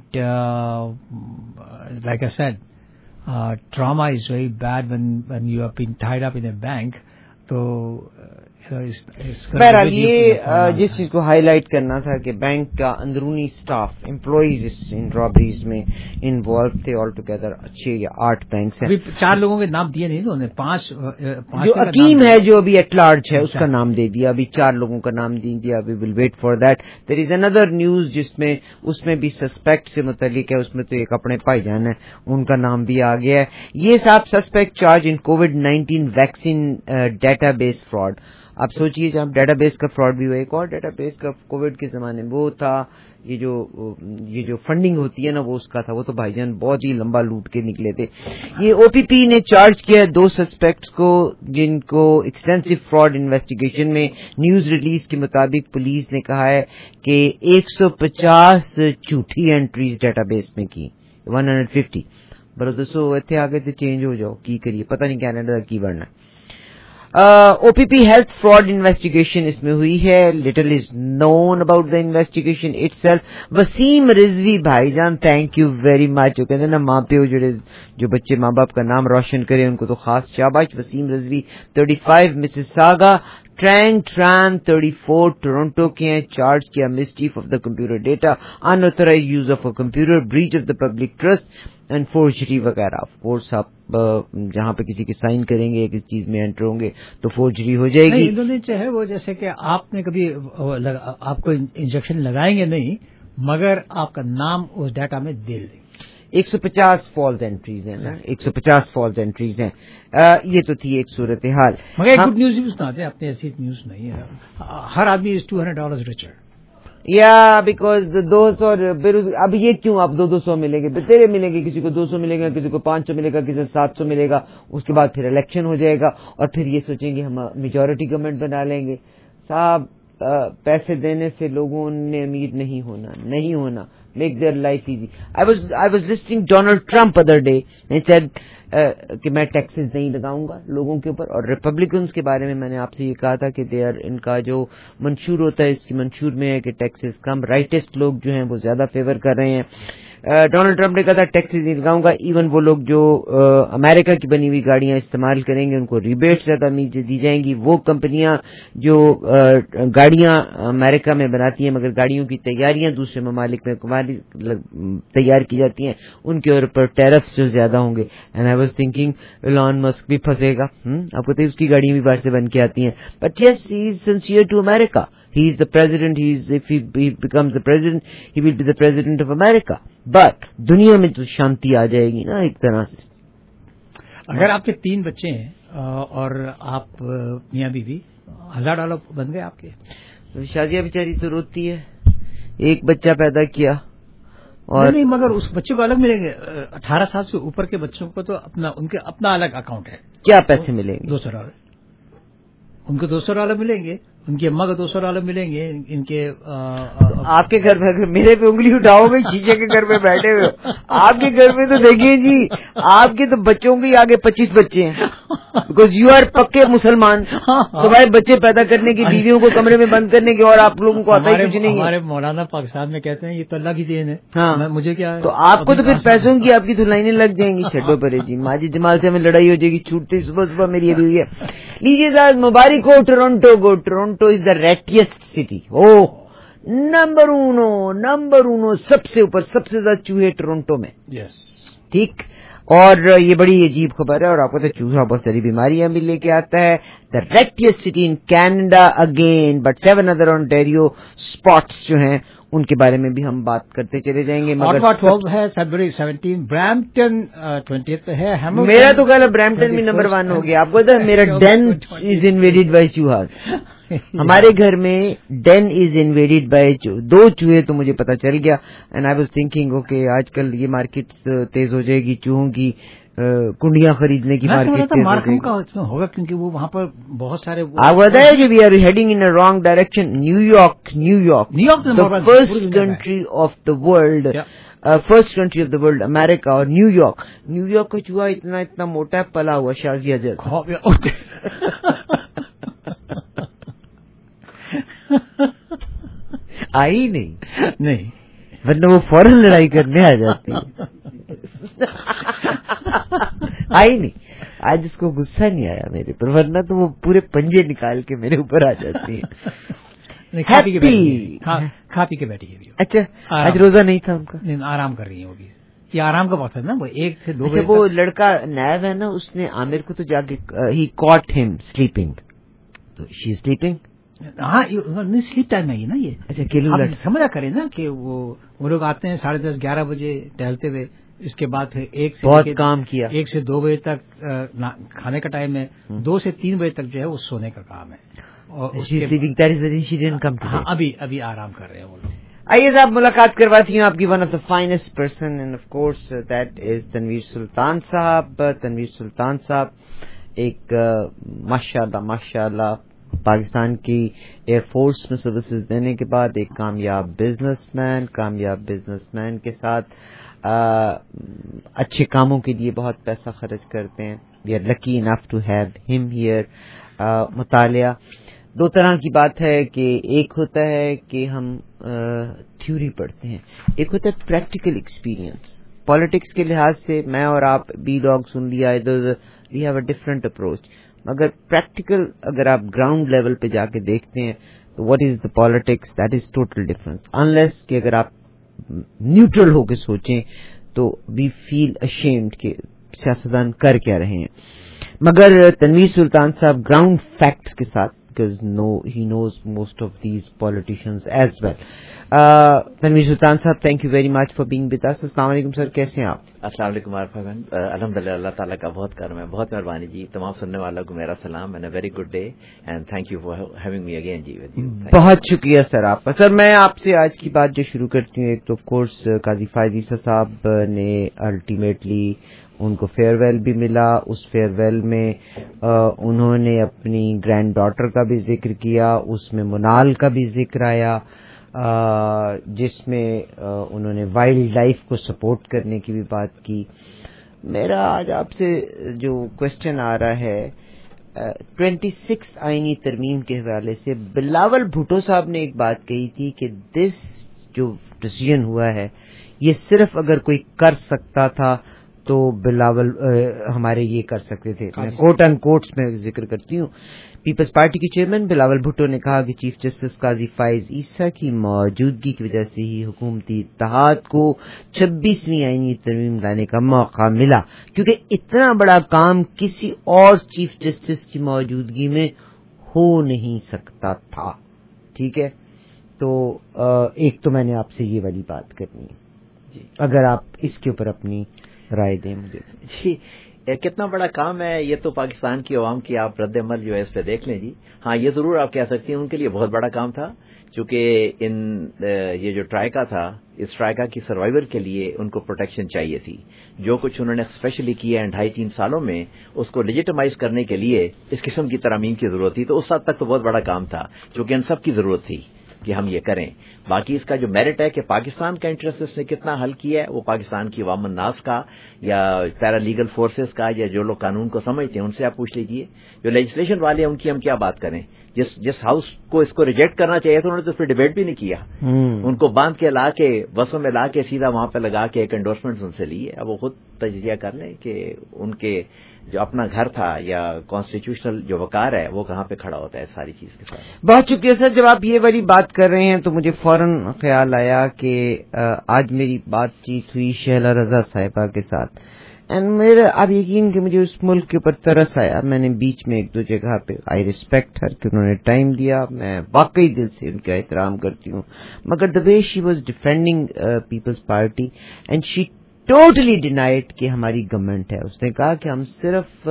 Speaker 11: like I said, trauma is very bad when you have been tied up in a bank. तो
Speaker 9: बहरहाल ये जिस चीज को हाईलाइट करना था कि बैंक का अंदरूनी स्टाफ, एम्प्लॉइज इन रॉबरीज में इन्वॉल्व थे। ऑल टुगेदर 6 या 8 बैंक हैं।
Speaker 11: अभी 4 लोगों के नाम दिए नहीं, उन्होंने 5
Speaker 9: जो अकीम है जो अभी एट लार्ज है उसका नाम दे दिया, अभी 4 लोगों का नाम दे दिया। We will wait for that. There is another news जिसमें उसमें भी सस्पेक्ट से मुतल्लिक है, उसमें तो एक अपने भाईजान है, उनका नाम भी आ गया है। ये 7 सस्पेक्ट चार्ज इन कोविड-19 वैक्सीन डेटाबेस फ्रॉड। आप सोचिए, जब डेटाबेस का फ्रॉड भी हुआ, एक और डेटाबेस का कोविड के जमाने में वो था, ये जो फंडिंग होती है ना वो उसका था, वो तो भाईजान बहुत ही लंबा लूट के निकले थे। ये ओपीपी ने चार्ज किया 2 सस्पेक्ट्स को, जिनको एक्सटेंसिव फ्रॉड इन्वेस्टिगेशन में न्यूज रिलीज के मुताबिक पुलिस ने कहा है कि 150 झूठी एंट्रीज डेटाबेस में की, 150। बस दोस्तों इतने आगे तो चेंज हो जाओ, की करिए, पता नहीं कैनेडा का की बढ़ना। OPP हेल्थ फ्रॉड इन्वेस्टिगेशन इसमें हुई है। Little is known about the investigation itself. Waseem Rizvi भाईजान, थैंक यू वेरी मच। जो कहते हैं ना माँ प्यो जो बच्चे माँ बाप का नाम रोशन करें उनको तो खास शाबाश। Waseem Rizvi 35 Mississauga, Trang Tran 34 Toronto के हैं। चार्ज किया mischief of the computer data, unauthorised use of a computer, breach of the public trust and forgery वगैरह। ऑफ कोर्स आप जहां पे किसी के साइन करेंगे, किसी चीज में एंटर होंगे तो फोर्जरी हो जाएगी।
Speaker 11: इन्होंने जो है वो जैसे कि आपने कभी आपको इंजेक्शन लगाएंगे नहीं, मगर आपका नाम उस डाटा में दे देंगे।
Speaker 9: 150 फॉल्स एंट्रीज हैं ना, 150 फॉल्स एंट्रीज हैं। ये तो थी एक सूरत हाल।
Speaker 11: मगर गुड न्यूज भी सुनाते हैं, अपने ऐसी न्यूज नहीं है। हर आदमी इज $200 रिचर।
Speaker 9: या बिकॉज 200 अब ये क्यों आप 200 मिलेंगे, तेरे मिलेंगे, किसी को 200 मिलेगा, किसी को 500 मिलेगा, किसी को 700 मिलेगा। उसके बाद फिर इलेक्शन हो जाएगा और फिर ये सोचेंगे हम मेजॉरिटी गवर्नमेंट बना लेंगे। साहब पैसे देने से लोगों ने अमीर नहीं होना। Make their life easy. I was listening Donald Trump other day and he said कि मैं टैक्सेस नहीं लगाऊंगा लोगों के ऊपर। और रिपब्लिकन्स के बारे में मैंने आपसे ये कहा था कि इनका जो मंशूर होता है, इसकी मंशूर में है कि टैक्सेस कम। राइटेस्ट लोग जो हैं वो ज्यादा फेवर कर रहे हैं।
Speaker 11: डोनाल्ड ट्रंप ने कहा था टैक्सेस नहीं लगाऊंगा, इवन वो लोग जो अमेरिका की बनी हुई गाड़ियां इस्तेमाल करेंगे उनको रिबेट ज्यादा दी जाएंगी। वो कंपनियां जो गाड़ियां अमेरिका में बनाती हैं मगर गाड़ियों की तैयारियां दूसरे ममालिक में तैयार की जाती हैं उनके ऊपर टैरिफ्स जो ज्यादा होंगे। And I was thinking Elon Musk भी फंसेगा, आपको तो उसकी गाड़ियां भी बाहर से बन के आती हैं। But yes, he is sincere to America, he is the president, if he becomes the president, he will be the president of America. But दुनिया में तो शांति आ जाएगी ना एक तरह से।
Speaker 16: अगर आपके 3 बच्चे हैं और आप मियां बीवी, $1000 बन गए आपके।
Speaker 11: तो शादिया बेचारी तो रोती है, एक बच्चा पैदा किया और
Speaker 16: नहीं, मगर उस बच्चे को अलग मिलेंगे। 18 साल से ऊपर के बच्चों को तो उनके अपना अलग अकाउंट है।
Speaker 11: क्या पैसे मिलेंगे?
Speaker 16: $200 उनको $200 मिलेंगे, उनकी अम्मा को $200 मिलेंगे। इनके
Speaker 11: आपके घर में अगर मेरे पे उंगली उठाओगे, शीशे के घर में बैठे हुए, आपके घर में तो देखिए जी, आपके तो बच्चों के आगे 25 बच्चे हैं, बिकॉज यू आर पक्के मुसलमान। सुबह बच्चे पैदा करने की, बीवियों को कमरे में बंद करने के, और आप लोगों को आता ही कुछ नहीं है।
Speaker 16: हमारे मौलाना पाकिस्तान में कहते हैं ये तो अल्लाह की देन है।
Speaker 11: हाँ,
Speaker 16: मुझे क्या है?
Speaker 11: तो आपको तो फिर पैसों की आपकी तो लाइनें लग जाएंगी। छड्डो परे जी, माजिद जमाल से हमें लड़ाई हो जाएगी, छूटते सुबह सुबह मेरी अभी हुई है। लीजिए साहब, मुबारक हो टोरंटो को। Toronto is the rattiest city. Oh, number uno, सबसे ऊपर, सबसे ज्यादा चूहे टोरंटो में।
Speaker 16: यस,
Speaker 11: ठीक। और ये बड़ी अजीब खबर है, और आपको तो चूहा बहुत सारी बीमारियां भी लेके आता है। The rattiest city in Canada again, but 7 other Ontario spots जो हैं उनके बारे में भी हम बात करते चले जाएंगे। मगर
Speaker 16: 12 है, Sudbury 17, ब्रैम्पटन 20th है, हैमिल्टन।
Speaker 11: मेरा तो कल ब्रैम्पटन भी नंबर 1 हो गया। आपको पता है मेरा डेन इज इन्वेडेड बाय चूहास। हमारे घर में डेन इज इन्वेडेड बाय 2 चूहे, तो मुझे पता चल गया। And I was thinking okay, आजकल ये मार्केट तेज हो जाएगी, चूहों की कुंडियां खरीदने की मार्केट तेज हो जाएगी।
Speaker 16: का इसमें होगा क्योंकि वो वहाँ पर बहुत सारे
Speaker 11: आप बताया कि we are heading in a wrong direction. New York the first country of the world, first country of the world, America और न्यूयॉर्क का चूहा इतना मोटा पला हुआ शाजिया जैसा। आई नहीं, वरना वो फौरन लड़ाई करने आ जाती है। आई नहीं, आज उसको गुस्सा नहीं आया मेरे पर, वरना तो वो पूरे पंजे निकाल के मेरे ऊपर आ जाती है।
Speaker 16: खा पी के बैठी है।
Speaker 11: अच्छा, आज रोजा नहीं था उनका?
Speaker 16: नहीं, आराम कर रही है वो भी। ये आराम का वक्त है ना, वो 1 से 2
Speaker 11: बजे। वो लड़का नैब है ना, उसने आमिर को तो जाके ही कॉट हिम स्लीपिंग, तो शी स्लीपिंग।
Speaker 16: हाँ, स्लीप टाइम है ये ना ये।
Speaker 11: अच्छा,
Speaker 16: समझा करें ना कि वो लोग आते हैं 10:30-11 बजे टहलते हुए, इसके बाद फिर 1 से
Speaker 11: बहुत काम किया,
Speaker 16: 1 से 2 बजे तक खाने का टाइम है, 2 से 3 बजे तक जो है वो सोने का काम है। और
Speaker 11: हाँ,
Speaker 16: अभी आराम कर रहे हैं वो लोग।
Speaker 11: आइए साहब, मुलाकात करवाती हूँ आपकी one of the finest person, and of course that is Tanveer Sultan साहब। तनवीर सुल्तान साहब एक माशाल्लाह पाकिस्तान की एयरफोर्स में सर्विसेज देने के बाद एक कामयाब बिजनेसमैन के साथ अच्छे कामों के लिए बहुत पैसा खर्च करते हैं। We are lucky enough to have him here. मुतालिया 2 तरह की बात है कि एक होता है कि हम थ्योरी पढ़ते हैं, एक होता है प्रैक्टिकल एक्सपीरियंस। पॉलिटिक्स के लिहाज से मैं और आप बी लॉग सुन लिया, we have a different approach. मगर प्रैक्टिकल अगर आप ग्राउंड लेवल पे जाके देखते हैं तो what is the politics, that is total difference. Unless कि अगर आप न्यूट्रल होकर सोचें तो वी फील अशेम्ड कि सियासतदान कर क्या रहे हैं। मगर तनवीर सुल्तान साहब ग्राउंड फैक्ट्स के साथ, because he knows most of these politicians as well. Tanveer Sultan Sahab, thank you very much for being with us. Assalamu alaikum sir, कैसे हैं आप?
Speaker 17: अस्सलाम वालेकुम आरफागन, अल्हम्दुलिल्लाह, अल्लाह ताला का बहुत करम है, बहुत मेहरबानी जी। तमाम सुनने वालों को मेरा सलाम and a very good day and thank you for having me again जी विद यू।
Speaker 11: बहुत शुक्रिया सर आपका। सर मैं आपसे आज की बात जो शुरू करती हूँ, एक तो ऑफ कोर्स काजी फायज ईसा साहब ने अल्टीमेटली उनको फेयरवेल भी मिला। उस फेयरवेल में उन्होंने अपनी ग्रैंड डॉटर का भी जिक्र किया, उसमें मुनाल का भी जिक्र आया, जिसमें उन्होंने वाइल्ड लाइफ को सपोर्ट करने की भी बात की। मेरा आज आपसे जो क्वेश्चन आ रहा है 26 आईनी तरमीम के हवाले से, बिलावल भुट्टो साहब ने एक बात कही थी कि दिस जो ڈیسیژن ہوا ہے یہ صرف اگر کوئی کر سکتا تھا تو بلاول ہمارے یہ کر سکتے تھے. میں کوٹ اینڈ کوٹس میں ذکر کرتی ہوں. پیپلز پارٹی کے چیئرمین بلاول بھٹو نے کہا کہ چیف جسٹس قاضی فائز عیسیٰ کی موجودگی کی وجہ سے ہی حکومتی اتحاد کو 26ویں آئینی ترمیم لانے کا موقع ملا کیونکہ اتنا بڑا کام کسی اور چیف جسٹس کی موجودگی میں ہو نہیں سکتا تھا. ٹھیک ہے, تو ایک تو میں نے آپ سے یہ والی بات کرنی ہے جی, اگر آپ اس کے اوپر اپنی رائے دیں مجھے.
Speaker 17: جی کتنا بڑا کام ہے یہ تو پاکستان کی عوام کی آپ رد عمل جو ہے اس پہ دیکھ لیں جی. ہاں یہ ضرور آپ کہہ سکتی ہیں ان کے لیے بہت بڑا کام تھا چونکہ یہ جو ٹرائیکا تھا اس ٹرائیکا کی سروائیور کے لیے ان کو پروٹیکشن چاہیے تھی. جو کچھ انہوں نے اسپیشلی کیا ہے 2.5-3 سالوں میں اس کو لیجیٹمائز کرنے کے لیے اس قسم کی ترامیم کی ضرورت تھی. تو اس حد تک تو بہت بڑا کام تھا چونکہ ان سب کی ضرورت تھی کہ ہم یہ کریں. باقی اس کا جو میرٹ ہے کہ پاکستان کا انٹرسٹ اس نے کتنا حل کیا ہے وہ پاکستان کی عوام الناس کا یا پیرا لیگل فورسز کا یا جو لوگ قانون کو سمجھتے ہیں ان سے آپ پوچھ لیجئے. جو لیجسلیشن والے ہیں ان کی ہم کیا بات کریں. جس ہاؤس کو اس کو ریجیکٹ کرنا چاہیے تو انہوں نے تو اس پہ ڈیبیٹ بھی نہیں کیا. ان کو باندھ کے لا کے بسوں میں لا کے سیدھا وہاں پہ لگا کے ایک انڈورسمنٹ ان سے لی ہے. اب وہ خود تجزیہ کر لیں کہ ان کے جو اپنا گھر تھا یا کانسٹیٹیوشنل جو وقار ہے وہ کہاں پہ کھڑا ہوتا ہے ساری چیز کے ساتھ.
Speaker 11: بہت شکریہ سر. جب آپ یہ والی بات کر رہے ہیں تو مجھے فوراً خیال آیا کہ آج میری بات چیت ہوئی شہلا رضا صاحبہ کے ساتھ اینڈ میرا آپ یقین کہ مجھے اس ملک کے اوپر ترس آیا. میں نے بیچ میں 1-2 جگہ پہ آئی ریسپیکٹ ہر کہ انہوں نے ٹائم دیا, میں واقعی دل سے ان کا احترام کرتی ہوں, مگر the way she was defending Peoples Party and she totally denied کہ ہماری گورنمنٹ ہے. اس نے کہا کہ ہم صرف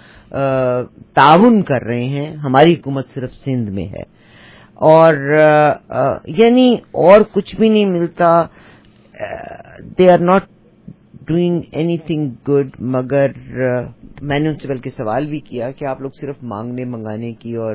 Speaker 11: تعاون کر رہے ہیں, ہماری حکومت صرف سندھ میں ہے اور یعنی اور کچھ بھی نہیں ملتا. They are not doing anything good. مگر میں نے ان سے بلکہ سوال بھی کیا کہ آپ لوگ صرف مانگنے منگانے کی اور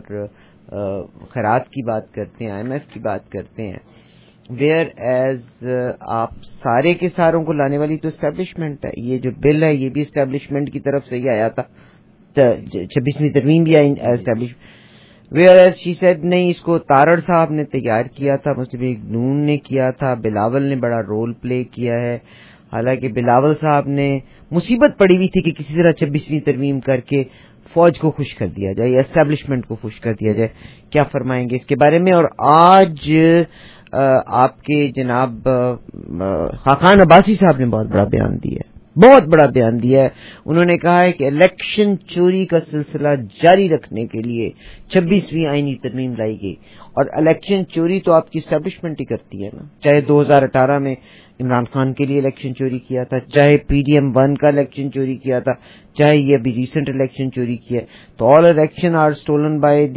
Speaker 11: خیرات کی بات کرتے ہیں, IMF کی بات کرتے ہیں, ویئر ایز آپ سارے کے ساروں کو لانے والی تو اسٹیبلشمنٹ ہے. یہ جو بل ہے یہ بھی اسٹیبلشمنٹ کی طرف سے ہی آیا تھا, 26ویں ترمیم بھی I establish. Whereas she said نہیں, اس کو تارڑ صاحب نے تیار کیا تھا, مسلم لیگ نون نے کیا تھا, بلاول نے بڑا رول پلے کیا ہے. حالانکہ بلاول صاحب نے مصیبت پڑی ہوئی تھی کہ کسی طرح 26ویں ترمیم کر کے فوج کو خوش کر دیا جائے یا اسٹیبلشمنٹ کو خوش کر دیا جائے. کیا فرمائیں گے اس کے بارے میں؟ اور آج آپ کے جناب خاقان عباسی صاحب نے بہت بڑا بیان دیا ہے, بہت بڑا بیان دیا ہے. انہوں نے کہا ہے کہ الیکشن چوری کا سلسلہ جاری رکھنے کے لیے 26ویں آئینی ترمیم لائی گئی. اور الیکشن چوری تو آپ کی اسٹیبلشمنٹ ہی کرتی ہے نا, چاہے 2018 میں عمران خان کے لیے الیکشن چوری کیا تھا, چاہے PDM 1 کا الیکشن چوری کیا تھا, چاہے یہ ابھی ریسنٹ الیکشن چوری کیا ہے. تو all election are stolen by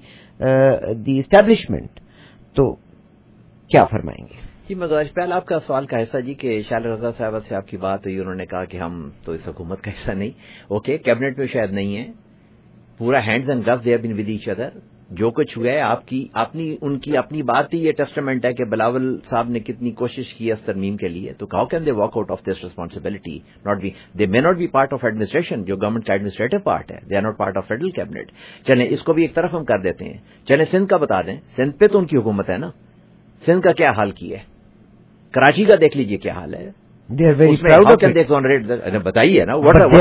Speaker 11: the establishment. تو کیا فرمائیں گے؟
Speaker 17: جی مزاج پہل آپ کا سوال کا حصہ جی کہ شہلا رضا صاحبہ سے آپ کی بات ہوئی, انہوں نے کہا کہ ہم تو اس حکومت کا حصہ نہیں. اوکے, کیبنٹ میں شاید نہیں ہے, پورا hands and gloves they have been with each other. جو کچھ ہوا ہے آپ کی ان کی اپنی بات ہی یہ ٹیسٹامنٹ ہے کہ بلاول صاحب نے کتنی کوشش کی اس ترمیم کے لیے. تو how can they walk out of this responsibility? Not be they may not be part of administration, جو گورنمنٹ کا ایڈمنسٹریٹو پارٹ ہے, they are not part of federal cabinet. چلیں اس کو بھی ایک طرف ہم کر دیتے ہیں. چلیں سندھ کا بتا دیں, سندھ پہ تو ان کی حکومت ہے نا, سندھ کا کیا حال کیا ہے, کراچی کا دیکھ لیجئے کیا حال ہے. بتائیے نا,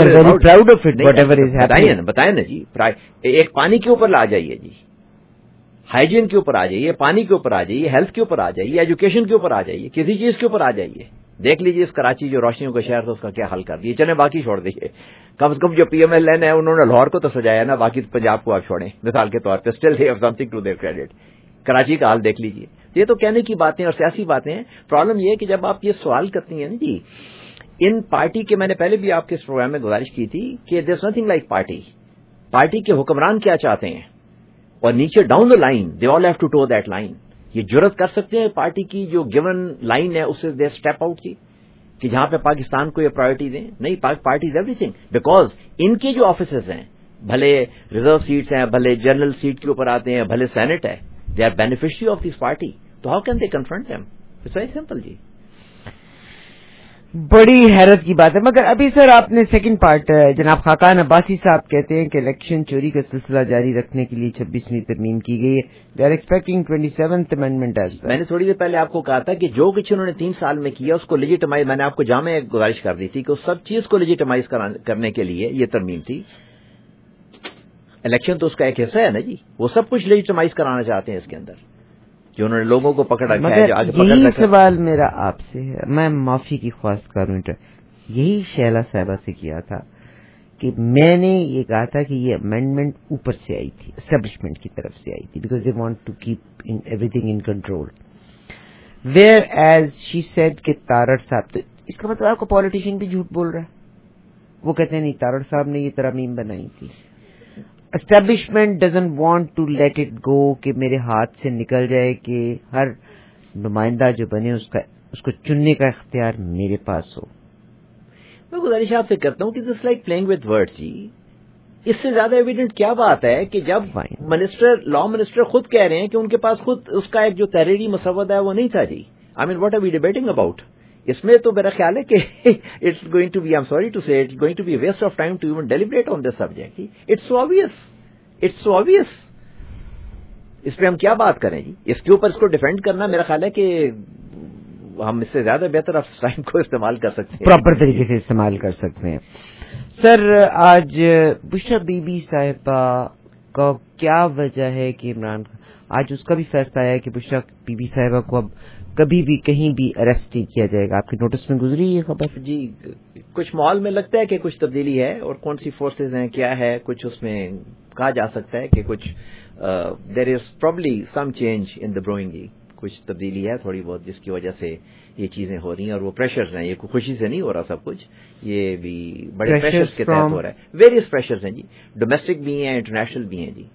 Speaker 17: بتائیں نا جی. ایک پانی کے اوپر آ جائیے جی, ہائیجین کے اوپر آ جائیے, پانی کے اوپر آ جائیے, ہیلتھ کے اوپر آ جائیے, ایجوکیشن کے اوپر آ جائیے, کسی چیز کے اوپر آ جائیے. دیکھ لیجیے اس کراچی جو روشنیوں کا شہر تھا اس کا کیا حل کر دیا. چلیں باقی چھوڑ دیجیے, کم از کم جو PMLN ہے انہوں نے لاہور کو تو سجایا نا, باقی پنجاب کو آپ چھوڑیں مثال کے طور پہ. Still they have something to their credit. Karachi کا حال دیکھ لیجیے. یہ تو کہنے کی باتیں اور سیاسی باتیں ہیں. پرابلم یہ ہے کہ جب آپ یہ سوال کرتی ہیں نا جی, ان پارٹی کے, میں نے پہلے بھی آپ کے اس پروگرام میں گزارش کی تھی کہ there is nothing like party. Party کے حکمران کیا چاہتے ہیں اور نیچے down the line they all have to to that line. یہ جرت کر سکتے ہیں پارٹی کی جو گیون لائن ہے اس سے دے اسٹیپ آؤٹ کی کہ جہاں پہ پاکستان کو یہ پرائرٹی دیں. نہیں, party is everything, because ان کے جو آفیسز ہیں, بھلے ریزرو سیٹس ہیں, بھلے جنرل سیٹ کے اوپر آتے ہیں, بھلے سینٹ ہے, they are beneficiary of this party. تو how can they confront them? It's very simple جی.
Speaker 11: بڑی حیرت کی بات ہے. مگر ابھی سر آپ نے سیکنڈ پارٹ جناب خاقان عباسی صاحب کہتے ہیں کہ الیکشن چوری کا سلسلہ جاری رکھنے کے لیے 26ویں ترمیم کی گئی ہے. They are expecting 27th amendment as.
Speaker 17: میں نے تھوڑی دیر پہلے آپ کو کہا تھا کہ جو کچھ انہوں نے 3 سال میں کیا اس کو لیجیٹمائز، میں نے آپ کو جامع گزارش کر دی تھی کہ اس سب چیز کو لیجیٹمائز کرنے کے لیے یہ ترمیم تھی. الیکشن تو اس کا ایک حصہ ہے نا جی، وہ سب کچھ لیجیٹمائز کرانا چاہتے ہیں اس کے اندر جو انہوں نے لوگوں کو پکڑ رکھا ہے. جو آگے پکڑ
Speaker 11: یہی
Speaker 17: رکھا
Speaker 11: سوال میرا آپ سے ہے، میں معافی کی خواست کروں. یہی شیلا صاحبہ سے کیا تھا کہ میں نے یہ کہا تھا کہ یہ امینڈمنٹ اوپر سے آئی تھی، اسٹیبلشمنٹ کی طرف سے آئی تھی، because they want to keep everything in control. Whereas she said کہ تارڑ صاحب، تو اس کا مطلب آپ کو پالیٹیشین بھی جھوٹ بول رہا ہے. وہ کہتے ہیں نہیں تارڑ صاحب نے یہ ترمیم بنائی تھی. Establishment doesn't want to let it go کہ میرے ہاتھ سے نکل جائے کہ ہر نمائندہ جو بنے اس کو چننے کا اختیار میرے پاس ہو.
Speaker 17: میں گزارش آپ سے کرتا ہوں کہ this like playing with words جی. اس سے زیادہ ایویڈنٹ کیا بات ہے کہ جب لا منسٹر خود کہہ رہے ہیں کہ ان کے پاس خود اس کا ایک جو تحریری مسودہ ہے وہ نہیں تھا جی. I mean what are we debating about? اس میں تو میرا خیال ہے کہ it's going to be, I am sorry to say, it's going to be waste of time to even deliberate on this subject. It's so obvious. اس پہ ہم کیا بات کریں جی؟ اس کے اوپر اس کو ڈیفینڈ کرنا میرا خیال ہے کہ ہم اس سے زیادہ بہتر آپ ٹائم کو استعمال کر سکتے ہیں،
Speaker 11: پراپر طریقے سے استعمال کر سکتے ہیں. سر آج بشرا بی بی صاحبہ کا کیا وجہ ہے کہ عمران آج اس کا بھی فیصلہ آیا ہے کہ بشرا بی بی صاحبہ کو اب کبھی بھی کہیں بھی اریسٹ نہیں کیا جائے گا؟ آپ کے نوٹس میں گزری یہ خبر؟
Speaker 17: جی کچھ ماحول میں لگتا ہے کہ کچھ تبدیلی ہے، اور کون سی فورسز ہیں کیا ہے کچھ اس میں کہا جا سکتا ہے کہ کچھ دیر is probably some change in دا بروئنگ، کچھ تبدیلی ہے تھوڑی بہت جس کی وجہ سے یہ چیزیں ہو رہی ہیں. اور وہ پریشرز ہیں، یہ کوئی خوشی سے نہیں ہو رہا سب کچھ، یہ بھی بڑے پریشرز کے تحت ہو رہا ہے. ویریس پریشرز ہیں جی، ڈومیسٹک بھی ہیں انٹرنیشنل بھی ہیں جی.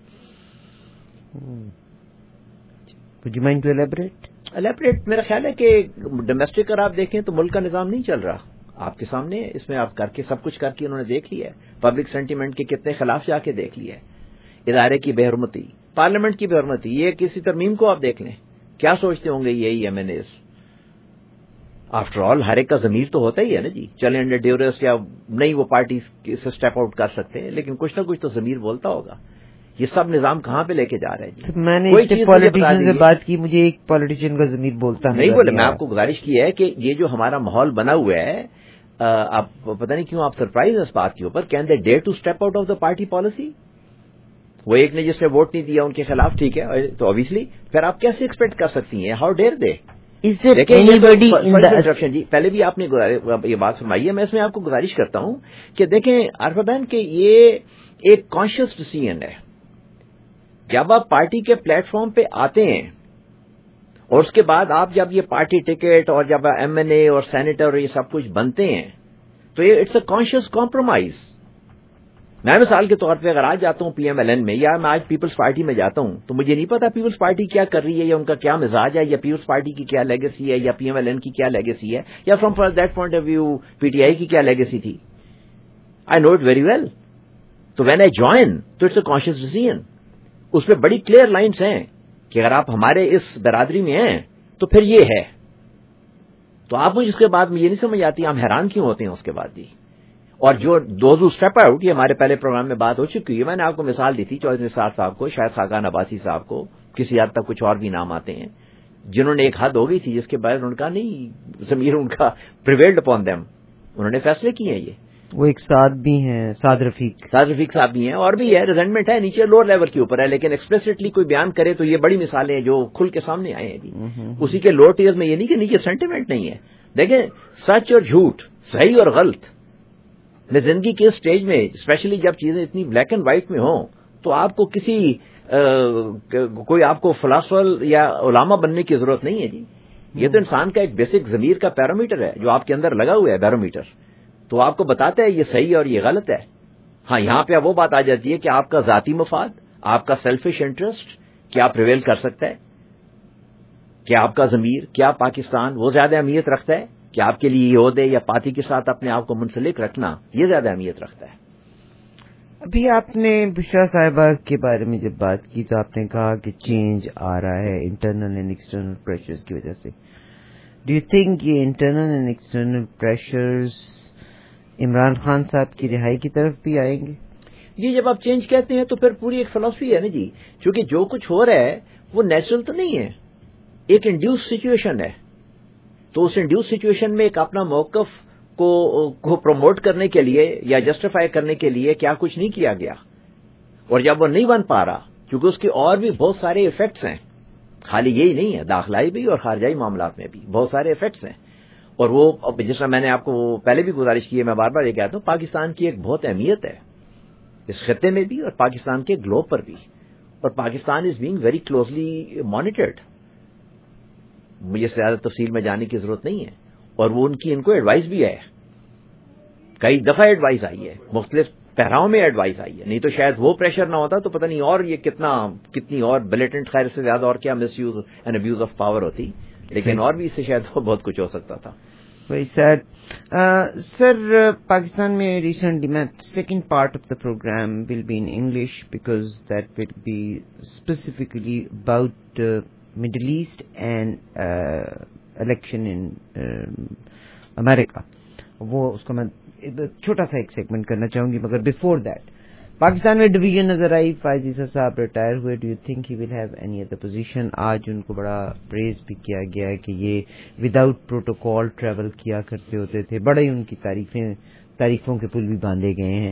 Speaker 11: Would you mind to elaborate?
Speaker 17: میرا خیال ہے کہ ڈومیسٹک اگر آپ دیکھیں تو ملک کا نظام نہیں چل رہا آپ کے سامنے. اس میں آپ کر کے سب کچھ کر کے انہوں نے دیکھ لیا ہے. پبلک سینٹیمنٹ کے کتنے خلاف جا کے دیکھ لیا ہے. ادارے کی بے حرمتی، پارلیمنٹ کی بے حرمتی، یہ کسی ترمیم کو آپ دیکھ لیں کیا سوچتے ہوں گے یہی M N As. After all ہر ایک کا ضمیر تو ہوتا ہی ہے نا جی. چلیں انڈر ڈیورس یا نہیں وہ پارٹی سے اسٹیپ آؤٹ کر سکتے ہیں، لیکن کچھ نہ کچھ تو ضمیر بولتا ہوگا. یہ سب نظام کہاں پہ لے کے جا رہے ہیں جی؟
Speaker 11: میں نے پالیٹیشین سے بات کی، مجھے ایک پالیٹیشین کا ضمیر بولتا
Speaker 17: نہیں بولے. میں آپ کو گزارش کی ہے کہ یہ جو ہمارا ماحول بنا ہوا ہے، آپ پتہ نہیں کیوں آپ سرپرائز ہیں اس بات کے اوپر. Can they dare to step out of the party policy? وہ ایک نے جس نے ووٹ نہیں دیا ان کے خلاف، ٹھیک ہے، تو obviously پھر آپ کیسے ایکسپیکٹ کر سکتی ہیں؟ ہاؤ ڈیئر دے. جی پہلے بھی آپ نے یہ بات فرمائی ہے. میں اس میں آپ کو گزارش کرتا ہوں کہ دیکھیں عارفہ بہن کہ یہ ایک کانشیس ڈیسیژن ہے. جب آپ پارٹی کے پلیٹ فارم پہ آتے ہیں اور اس کے بعد آپ جب یہ پارٹی ٹکٹ اور جب ایم این اے اور سینیٹر اور یہ سب کچھ بنتے ہیں تو یہ اٹس اے کانشیس کمپرومائز. میں مثال کے طور پہ اگر آج جاتا ہوں پی ایم ایل این میں یا میں آج پیپلز پارٹی میں جاتا ہوں تو مجھے نہیں پتا پیپلز پارٹی کیا کر رہی ہے یا ان کا کیا مزاج ہے یا پیپلز پارٹی کی کیا لیگیسی ہے یا پی ایم ایل این کی کیا لیگیسی ہے یا from that point of view P T I کی کیا لیگیسی تھی. I know it very well. تو وین آئی جوائن تو اٹس اے کانشیس ڈیسیژن. اس میں بڑی کلیئر لائنز ہیں کہ اگر آپ ہمارے اس برادری میں ہیں تو پھر یہ ہے. تو آپ مجھے اس کے بعد میں یہ نہیں سمجھ آتی ہم حیران کیوں ہوتے ہیں اس کے بعد بھی. اور جو دوز اسٹیپ آؤٹ، یہ ہمارے پہلے پروگرام میں بات ہو چکی ہے. میں نے آپ کو مثال دی تھی چودھری نثار صاحب کو، شاید خاقان عباسی صاحب کو، کسی حد تک کچھ اور بھی نام آتے ہیں جنہوں نے ایک حد ہو گئی تھی جس کے بعد انہوں نے کہا نہیں ضمیر ان کا پریویلڈ اپون دیم، انہوں نے فیصلے کیے ہیں. یہ
Speaker 11: وہ ایک ساتھ بھی ہیں سعد رفیق
Speaker 17: صاحب بھی ہیں اور بھی ہے. ریزنٹمنٹ ہے نیچے لوور لیول کے اوپر ہے، لیکن ایکسپلیسٹلی کوئی بیان کرے تو یہ بڑی مثالیں ہیں جو کھل کے سامنے آئے ہیں جی. اسی کے لوور ٹیئر میں یہ نہیں کہ نیچے سینٹیمنٹ نہیں ہے. دیکھیں سچ اور جھوٹ، صحیح اور غلط میں زندگی کے اسٹیج میں اسپیشلی جب چیزیں اتنی بلیک اینڈ وائٹ میں ہوں تو آپ کو کسی کوئی آپ کو فلاسفر یا علامہ بننے کی ضرورت نہیں ہے جی. یہ تو انسان کا ایک بیسک ضمیر کا پیرامیٹر ہے جو آپ کے اندر لگا ہوا ہے بیرومیٹر. تو آپ کو بتاتا ہے یہ صحیح اور یہ غلط ہے. ہاں یہاں پہ وہ بات آ جاتی ہے کہ آپ کا ذاتی مفاد، آپ کا سیلفش انٹرسٹ کیا پریویل کر سکتا ہے، کیا آپ کا ضمیر، کیا پاکستان وہ زیادہ اہمیت رکھتا ہے کہ آپ کے لیے یہ عہدے یا پارٹی کے ساتھ اپنے آپ کو منسلک رکھنا یہ زیادہ اہمیت رکھتا ہے.
Speaker 11: ابھی آپ نے بشرا صاحبہ کے بارے میں جب بات کی تو آپ نے کہا کہ چینج آ رہا ہے انٹرنل اینڈ ایکسٹرنل پریشرز کی وجہ سے. ڈو یو تھنک یہ internal and external pressures Imran Khan صاحب کی رہائی کی طرف بھی آئیں گے؟
Speaker 17: جی جب آپ چینج کہتے ہیں تو پھر پوری ایک فلسفی ہے نا جی، چونکہ جو کچھ ہو رہا ہے وہ نیچرل تو نہیں ہے، ایک انڈیوس سچویشن ہے. تو اس انڈیوس سچویشن میں ایک اپنا موقف کو پروموٹ کرنے کے لیے یا جسٹیفائی کرنے کے لیے کیا کچھ نہیں کیا گیا. اور جب وہ نہیں بن پا رہا، کیونکہ اس کے اور بھی بہت سارے ایفیکٹس ہیں، خالی یہی نہیں ہے، داخلائی بھی اور خارجائی معاملات میں بھی بہت سارے ایفیکٹس ہیں. اور وہ جس طرح میں نے آپ کو پہلے بھی گزارش کی ہے، میں بار بار یہ کہتا ہوں، پاکستان کی ایک بہت اہمیت ہے اس خطے میں بھی اور پاکستان کے گلوب پر بھی، اور Pakistan is being very closely monitored. مجھے زیادہ تفصیل میں جانے کی ضرورت نہیں ہے. اور وہ ان کو ایڈوائز بھی ہے، کئی دفعہ ایڈوائز آئی ہے، مختلف پہراؤں میں ایڈوائز آئی ہے. نہیں تو شاید وہ پریشر نہ ہوتا تو پتہ نہیں اور یہ کتنی اور بلیٹنٹ، خیر سے زیادہ اور کیا misuse and abuse of power ہوتی، لیکن اور بھی اس سے شاید بہت کچھ ہو سکتا تھا.
Speaker 11: Very sad. سر پاکستان میں ریسنٹلی میں second part of the program will be in English because that will be specifically about Middle East and election in America. وہ اس کو میں چھوٹا سا ایک سیگمنٹ کرنا چاہوں گی، مگر بفور دیٹ پاکستان میں ڈویژن نظر آئی. فائز عیسیٰ صاحب ریٹائر ہوئے. Do you think he will have any other position? آج ان کو بڑا پریز بھی کیا گیا ہے کہ یہ وداؤٹ پروٹوکال ٹریول کیا کرتے ہوتے تھے. بڑے ہی ان کی تعریفوں کے پل بھی باندھے گئے ہیں.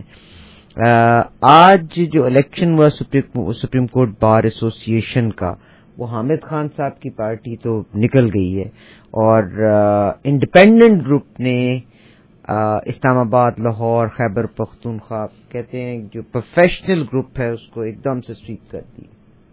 Speaker 11: آج جو الیکشن ہوا سپریم کورٹ بار ایسوسی ایشن کا، وہ حامد خان صاحب کی پارٹی تو نکل گئی ہے، اور انڈیپینڈنٹ گروپ نے اسلام آباد، لاہور، خیبر پختونخوا کہتے ہیں جو پروفیشنل گروپ ہے اس کو ایک دم سے سویپ کر دی.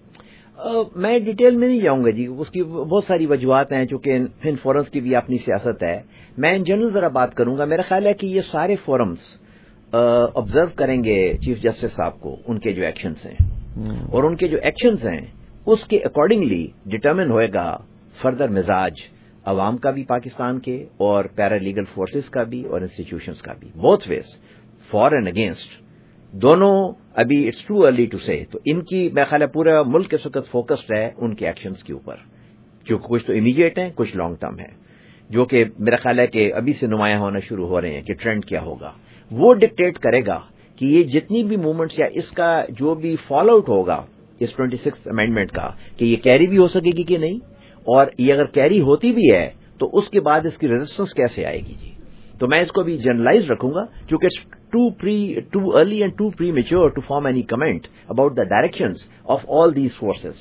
Speaker 17: میں ڈیٹیل میں نہیں جاؤں گا جی، اس کی بہت ساری وجوہات ہیں، چونکہ ان فورمز کی بھی اپنی سیاست ہے. میں ان جنرل ذرا بات کروں گا. میرا خیال ہے کہ یہ سارے فورمز آبزرو کریں گے چیف جسٹس صاحب کو، ان کے جو ایکشنز ہیں اور ان کے جو ایکشنز ہیں اس کے اکارڈنگلی ڈٹرمن ہوئے گا فردر مزاج عوام کا بھی پاکستان کے، اور پیرا لیگل فورسز کا بھی اور انسٹیٹیوشنز کا بھی، both ways, for and against دونوں. ابھی اٹس ٹو ارلی ٹو سے. تو ان کی میرا خیال ہے پورا ملک اس وقت فوکسڈ ہے ان کے ایکشنز کے اوپر، جو کچھ تو امیڈیٹ ہیں، کچھ لانگ ٹرم ہے، جو کہ میرا خیال ہے کہ ابھی سے نمایاں ہونا شروع ہو رہے ہیں کہ ٹرینڈ کیا ہوگا. وہ ڈکٹیٹ کرے گا کہ یہ جتنی بھی موومنٹس یا اس کا جو بھی فال آؤٹ ہوگا اس 26th امینڈمنٹ کا، کہ یہ کیری بھی ہو سکے گی کہ نہیں، اور یہ اگر کیری ہوتی بھی ہے تو اس کے بعد اس کی ریزسٹنس کیسے آئے گی جی. تو میں اس کو بھی جنرلائز رکھوں گا، کیونکہ too early and too premature to form any comment about the directions of all these forces.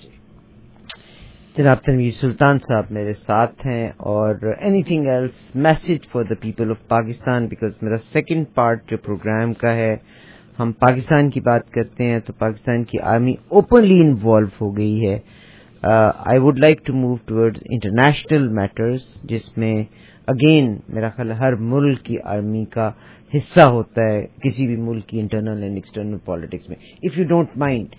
Speaker 11: جناب تنویر سلطان صاحب میرے ساتھ ہیں، اور anything else message for the people of Pakistan, because میرا سیکنڈ پارٹ جو پروگرام کا ہے ہم پاکستان کی بات کرتے ہیں تو پاکستان کی آرمی اوپنلی انوالو ہو گئی ہے. I would like to move towards international matters جس میں اگین میرا خیال ہر ملک کی آرمی کا حصہ ہوتا ہے کسی بھی ملک کی انٹرنل اینڈ ایکسٹرنل پالیٹکس میں. اف یو ڈونٹ مائنڈ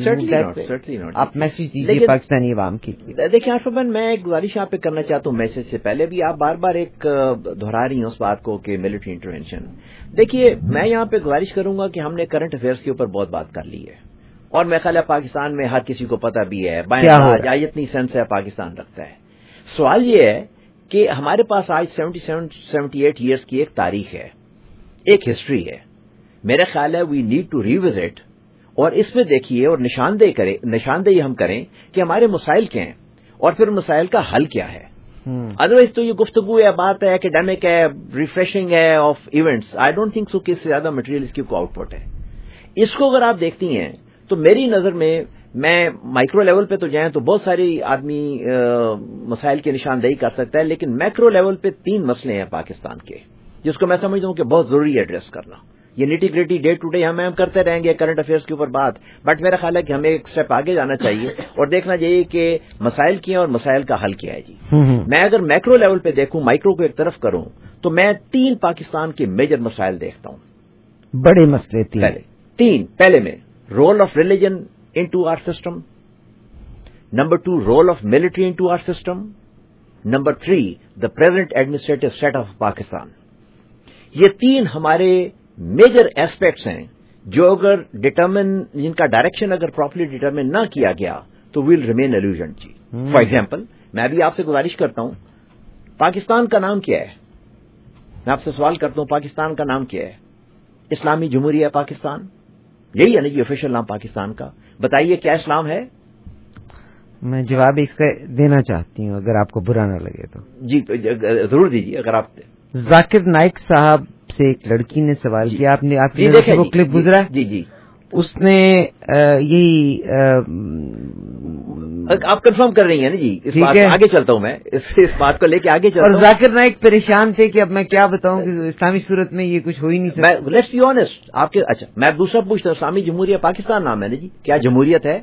Speaker 11: آپ میسج دیجیے پاکستانی عوام کے لیے.
Speaker 17: دیکھیں عارف، میں ایک گزارش آپ پہ کرنا چاہتا ہوں میسج سے پہلے بھی. آپ بار بار ایک دہرا رہی ہیں اس بات کو کہ ملٹری انٹرونشن. دیکھیے میں یہاں پہ گزارش کروں گا کہ ہم نے کرنٹ افیئرس کے اوپر بہت بات کر لی ہے، اور میں خیال ہے پاکستان میں ہر کسی کو پتہ بھی ہے آج اتنی سینس ہے پاکستان رکھتا ہے. سوال یہ ہے کہ ہمارے پاس آج 78 ایئرس کی ایک تاریخ ہے، ایک ہسٹری ہے. میرا خیال ہے وی نیڈ ٹو ریوزٹ، اور اس میں دیکھیے اور نشاندہی ہم کریں کہ ہمارے مسائل کیا ہیں اور پھر مسائل کا حل کیا ہے. ادروائز تو یہ گفتگو ہے، بات ہے، ایکیڈیمک ہے، ریفریشنگ ہے of events. I don't think so کہ اس سے زیادہ مٹیریل اس کی کو آؤٹ پٹ ہے. اس کو اگر آپ دیکھتی ہیں تو میری نظر میں مائکرو لیول پہ تو جائیں تو بہت ساری آدمی مسائل کی نشاندہی کر سکتا ہے، لیکن میکرو لیول پہ 3 مسئلے ہیں پاکستان کے جس کو میں سمجھتا ہوں کہ بہت ضروری ہے ایڈریس کرنا. یہ nitty gritty day to day ہم کرتے رہیں گے کرنٹ افیئرس کے اوپر بات، بٹ میرا خیال ہے کہ ہمیں ایک سٹیپ آگے جانا چاہیے اور دیکھنا چاہیے کہ مسائل کیا اور مسائل کا حل کیا ہے جی. میں اگر میکرو لیول پہ دیکھوں، مائکرو کو ایک طرف کروں، تو میں 3 پاکستان کے میجر مسائل دیکھتا ہوں.
Speaker 11: بڑے مسئلے
Speaker 17: 3. پہلے میں role of religion into our system. Number 2, role of military into our system. Number 3, the present administrative set of Pakistan. یہ 3 ہمارے میجر ایسپیکٹس ہیں جو اگر جن کا ڈائریکشن اگر پراپرلی ڈٹرمن نہ کیا گیا تو ویل ریمین ایلوژن جی. فار ایگزامپل میں بھی آپ سے گزارش کرتا ہوں پاکستان کا نام کیا ہے؟ میں آپ سے سوال کرتا ہوں، پاکستان کا نام کیا ہے؟ اسلامی جمہوریہ پاکستان، یہی ہے نا جی آفیشیل نام پاکستان کا. بتائیے کیا اسلام ہے؟
Speaker 11: میں جواب اس کا دینا چاہتی ہوں اگر آپ کو برا نہ لگے تو.
Speaker 17: جی ضرور دیجیے. اگر آپ
Speaker 11: ذاکر نائک صاحب سے ایک لڑکی نے سوال کیا، آپ نے وہ کلپ گزرا؟
Speaker 17: جی جی.
Speaker 11: اس نے یہی
Speaker 17: آپ کنفرم کر رہی ہیں نا جی. اس بات آگے چلتا ہوں میں، اس بات کو لے کے آگے چلتا ہوں.
Speaker 11: اور ذاکر نائک پریشان تھے کہ اب میں کیا بتاؤں کہ اسلامی صورت میں یہ کچھ ہو ہی نہیں سکتا.
Speaker 17: Let's be honest. آپ کے اچھا میں دوسرا پوچھتا ہوں، اسلامی جمہوریہ پاکستان نام ہے نا جی، کیا جمہوریت ہے؟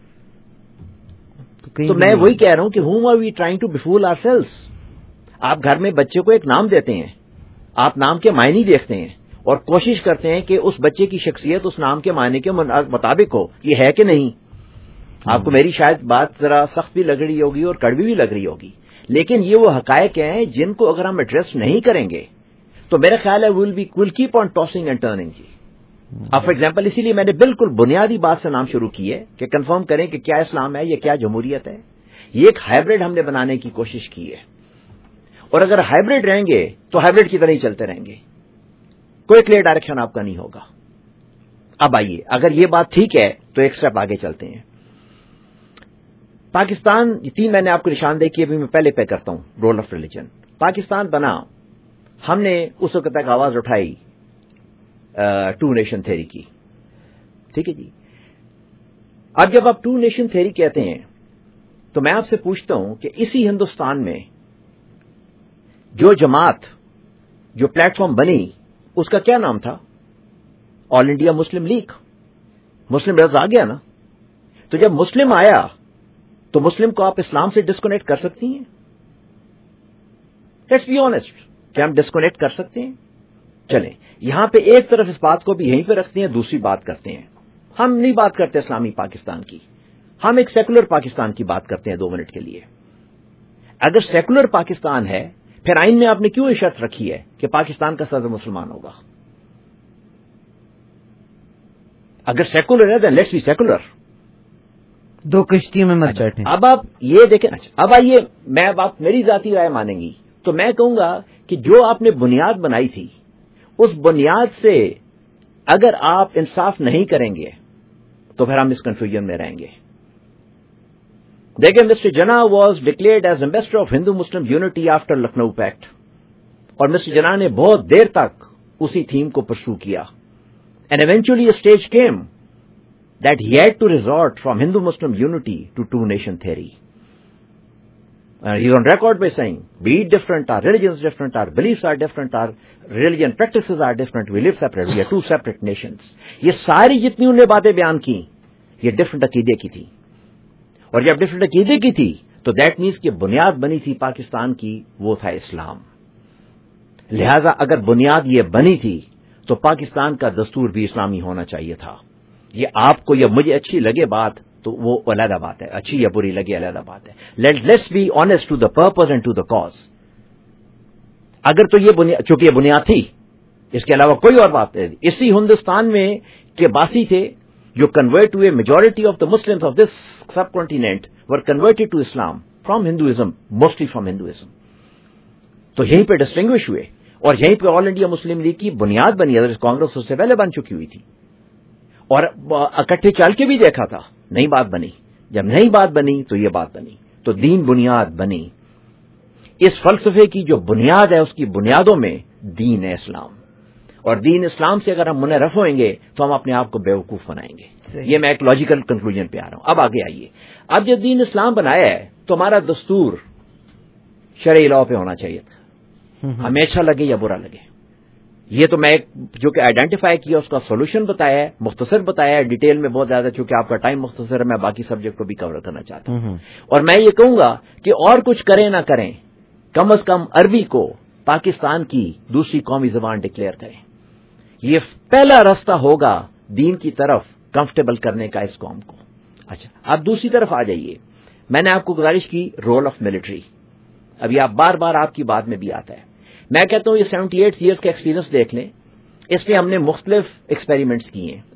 Speaker 17: تو میں وہی کہہ رہا ہوں کہ whom are we trying to befool ourselves. آپ گھر میں بچے کو ایک نام دیتے ہیں، آپ نام کے معنی دیکھتے ہیں اور کوشش کرتے ہیں کہ اس بچے کی شخصیت اس نام کے معنی کے مطابق ہو. یہ ہے کہ نہیں؟ آپ کو میری شاید بات ذرا سخت بھی لگ رہی ہوگی اور کڑوی بھی لگ رہی ہوگی، لیکن یہ وہ حقائق ہیں جن کو اگر ہم ایڈریس نہیں کریں گے تو میرا خیال ہے we'll keep on tossing and turning جی. اب فار ایگزامپل اسی لیے میں نے بالکل بنیادی بات سے نام شروع کی ہے کہ کنفرم کریں کہ کیا اسلام ہے یا کیا جمہوریت ہے. یہ ایک ہائبرڈ ہم نے بنانے کی کوشش کی ہے، اور اگر ہائبرڈ رہیں گے تو ہائبرڈ کی طرح ہی چلتے رہیں گے، کوئی کلیئر ڈائریکشن آپ کا نہیں ہوگا. اب آئیے، اگر یہ بات ٹھیک ہے تو ایک سٹیپ آگے چلتے ہیں. پاکستان، تین میں نے آپ کو نشاندہی کی، ابھی میں پہلے پہ کرتا ہوں. Role of religion. پاکستان بنا، ہم نے اس وقت تک آواز اٹھائی ٹو نیشن تھیوری کی، ٹھیک ہے جی. اب جب آپ ٹو نیشن تھیوری کہتے ہیں تو میں آپ سے پوچھتا ہوں کہ اسی ہندوستان میں جو جماعت، جو پلیٹ فارم بنی، اس کا کیا نام تھا؟ آل انڈیا مسلم لیگ. مسلم لفظ آ گیا نا. تو جب مسلم آیا تو مسلم کو آپ اسلام سے ڈسکنیکٹ کر سکتی ہیں؟ لیٹس بی آنےسٹ، کیا ہم ڈسکنیکٹ کر سکتے ہیں؟ چلیں یہاں پہ ایک طرف اس بات کو بھی یہیں پہ رکھتے ہیں، دوسری بات کرتے ہیں. ہم نہیں بات کرتے اسلامی پاکستان کی، ہم ایک سیکولر پاکستان کی بات کرتے ہیں 2 منٹ کے لیے. اگر سیکولر پاکستان ہے پھر آئین میں آپ نے کیوں یہ شرط رکھی ہے کہ پاکستان کا صدر مسلمان ہوگا؟ اگر سیکولر ہے دین لیٹس بی سیکولر.
Speaker 11: 2 کشتیوں میں مت بیٹھیں.
Speaker 17: اب آپ یہ دیکھیں. اب آئیے، میں اب آپ میری ذاتی رائے مانیں گی تو میں کہوں گا کہ جو آپ نے بنیاد بنائی تھی اس بنیاد سے اگر آپ انصاف نہیں کریں گے تو پھر ہم اس کنفیوژن میں رہیں گے. دیکھیں، mister Jinnah was declared as ambassador of Hindu Muslim unity after Lucknow pact, اور مسٹر جناح نے بہت دیر تک اسی تھیم کو پرسو کیا. And eventually a stage came that he had to resort from Hindu Muslim unity to two nation theory. He's on record by saying, be it different, our religion is different, our beliefs are different, our religion practices are different, we live separate, we are 2 separate nations. یہ ساری جتنی انہوں نے باتیں بیان کی یہ different عقیدے کی تھی، اور جب ڈفرنٹ عقیدے کی تھی تو دیٹ مینس کہ بنیاد بنی تھی پاکستان کی وہ تھا اسلام. لہذا اگر بنیاد یہ بنی تھی تو پاکستان کا دستور بھی اسلامی ہونا چاہیے تھا. یہ آپ کو یا مجھے اچھی لگے بات تو وہ علیحدہ بات ہے، اچھی یا بری لگے علیحدہ بات ہے. Let's be honest to the purpose and to the cause. اگر تو یہ چونکہ یہ بنیاد تھی، اس کے علاوہ کوئی اور بات نہیں. اسی ہندوستان میں کے باسی تھے جو کنورٹ ہوئے، majority of the Muslims of this subcontinent were converted to Islam from Hinduism, mostly from Hinduism. تو یہیں پہ ڈسٹنگوش ہوئے اور یہیں پہ آل انڈیا مسلم لیگ کی بنیاد بنی. ادر کانگریس اس سے پہلے بن چکی ہوئی تھی اور اکٹھے چل کے بھی دیکھا تھا، نہیں بات بنی. جب نہیں بات بنی تو یہ بات بنی، تو دین بنیاد بنی. اس فلسفے کی جو بنیاد ہے اس کی بنیادوں میں دین ہے اسلام، اور دین اسلام سے اگر ہم منحرف ہوئیں گے تو ہم اپنے آپ کو بیوقوف بنائیں گے. یہ میں ایک لاجیکل کنکلوژن پہ آ رہا ہوں. اب آگے آئیے. اب جب دین اسلام بنایا ہے تو ہمارا دستور شرعی لاء پہ ہونا چاہیے تھا، ہمیں اچھا لگے یا برا لگے. یہ تو میں جو کہ آئیڈینٹیفائی کیا اس کا سولوشن بتایا ہے، مختصر بتایا ہے، ڈیٹیل میں بہت زیادہ، چونکہ آپ کا ٹائم مختصر ہے میں باقی سبجیکٹ کو بھی کور کرنا چاہتا ہوں. اور میں یہ کہوں گا کہ اور کچھ کریں نہ کریں، کم از کم عربی کو پاکستان کی دوسری قومی زبان ڈکلیئر کریں. یہ پہلا راستہ ہوگا دین کی طرف کمفرٹیبل کرنے کا اس قوم کو. اچھا، اب دوسری طرف آ جائیے. میں نے آپ کو گزارش کی رول آف ملٹری. ابھی آپ بار بار آپ کی بات میں بھی آتا ہے. میں کہتا ہوں یہ 78 ایئرس کا ایکسپیرینس دیکھ لیں. اس میں ہم نے مختلف ایکسپیریمنٹس کیے ہیں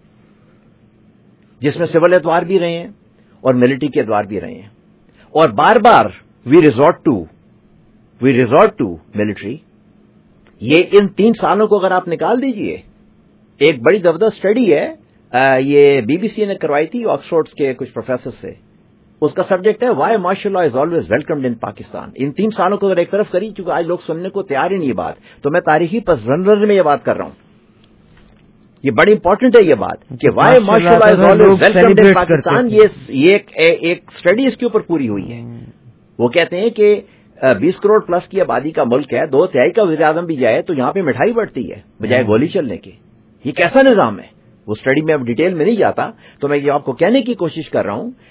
Speaker 17: جس میں سول ادوار بھی رہے ہیں اور ملٹری کے ادوار بھی رہے ہیں، اور بار بار we resort to we resort to military, ये इन 3 सालों को अगर आप निकाल दीजिए, एक बड़ी जबरदस्त स्टडी है, ये बीबीसी ने करवाई थी ऑक्सफोर्ड के कुछ प्रोफेसर से, उसका सब्जेक्ट है why martial law is always welcomed in Pakistan. इन 3 सालों को अगर एक तरफ करी, क्योंकि आज लोग सुनने को तैयार ही नहीं ये बात, तो मैं तारीखी पस मंजर में ये बात कर रहा हूं, ये बड़ी इंपॉर्टेंट है ये बात कि why martial law is always welcomed in Pakistan. ये एक स्टडी इसके ऊपर पूरी हुई है। वो कहते हैं कि 20 करोड़ प्लस की आबादी का मुल्क है, 2/3 का वज़ीर आज़म भी जाए तो यहां पे मिठाई बढ़ती है बजाय गोली चलने के। ये कैसा निजाम है? वो स्टडी में अब डिटेल में नहीं जाता, तो मैं ये आपको कहने की कोशिश कर रहा हूं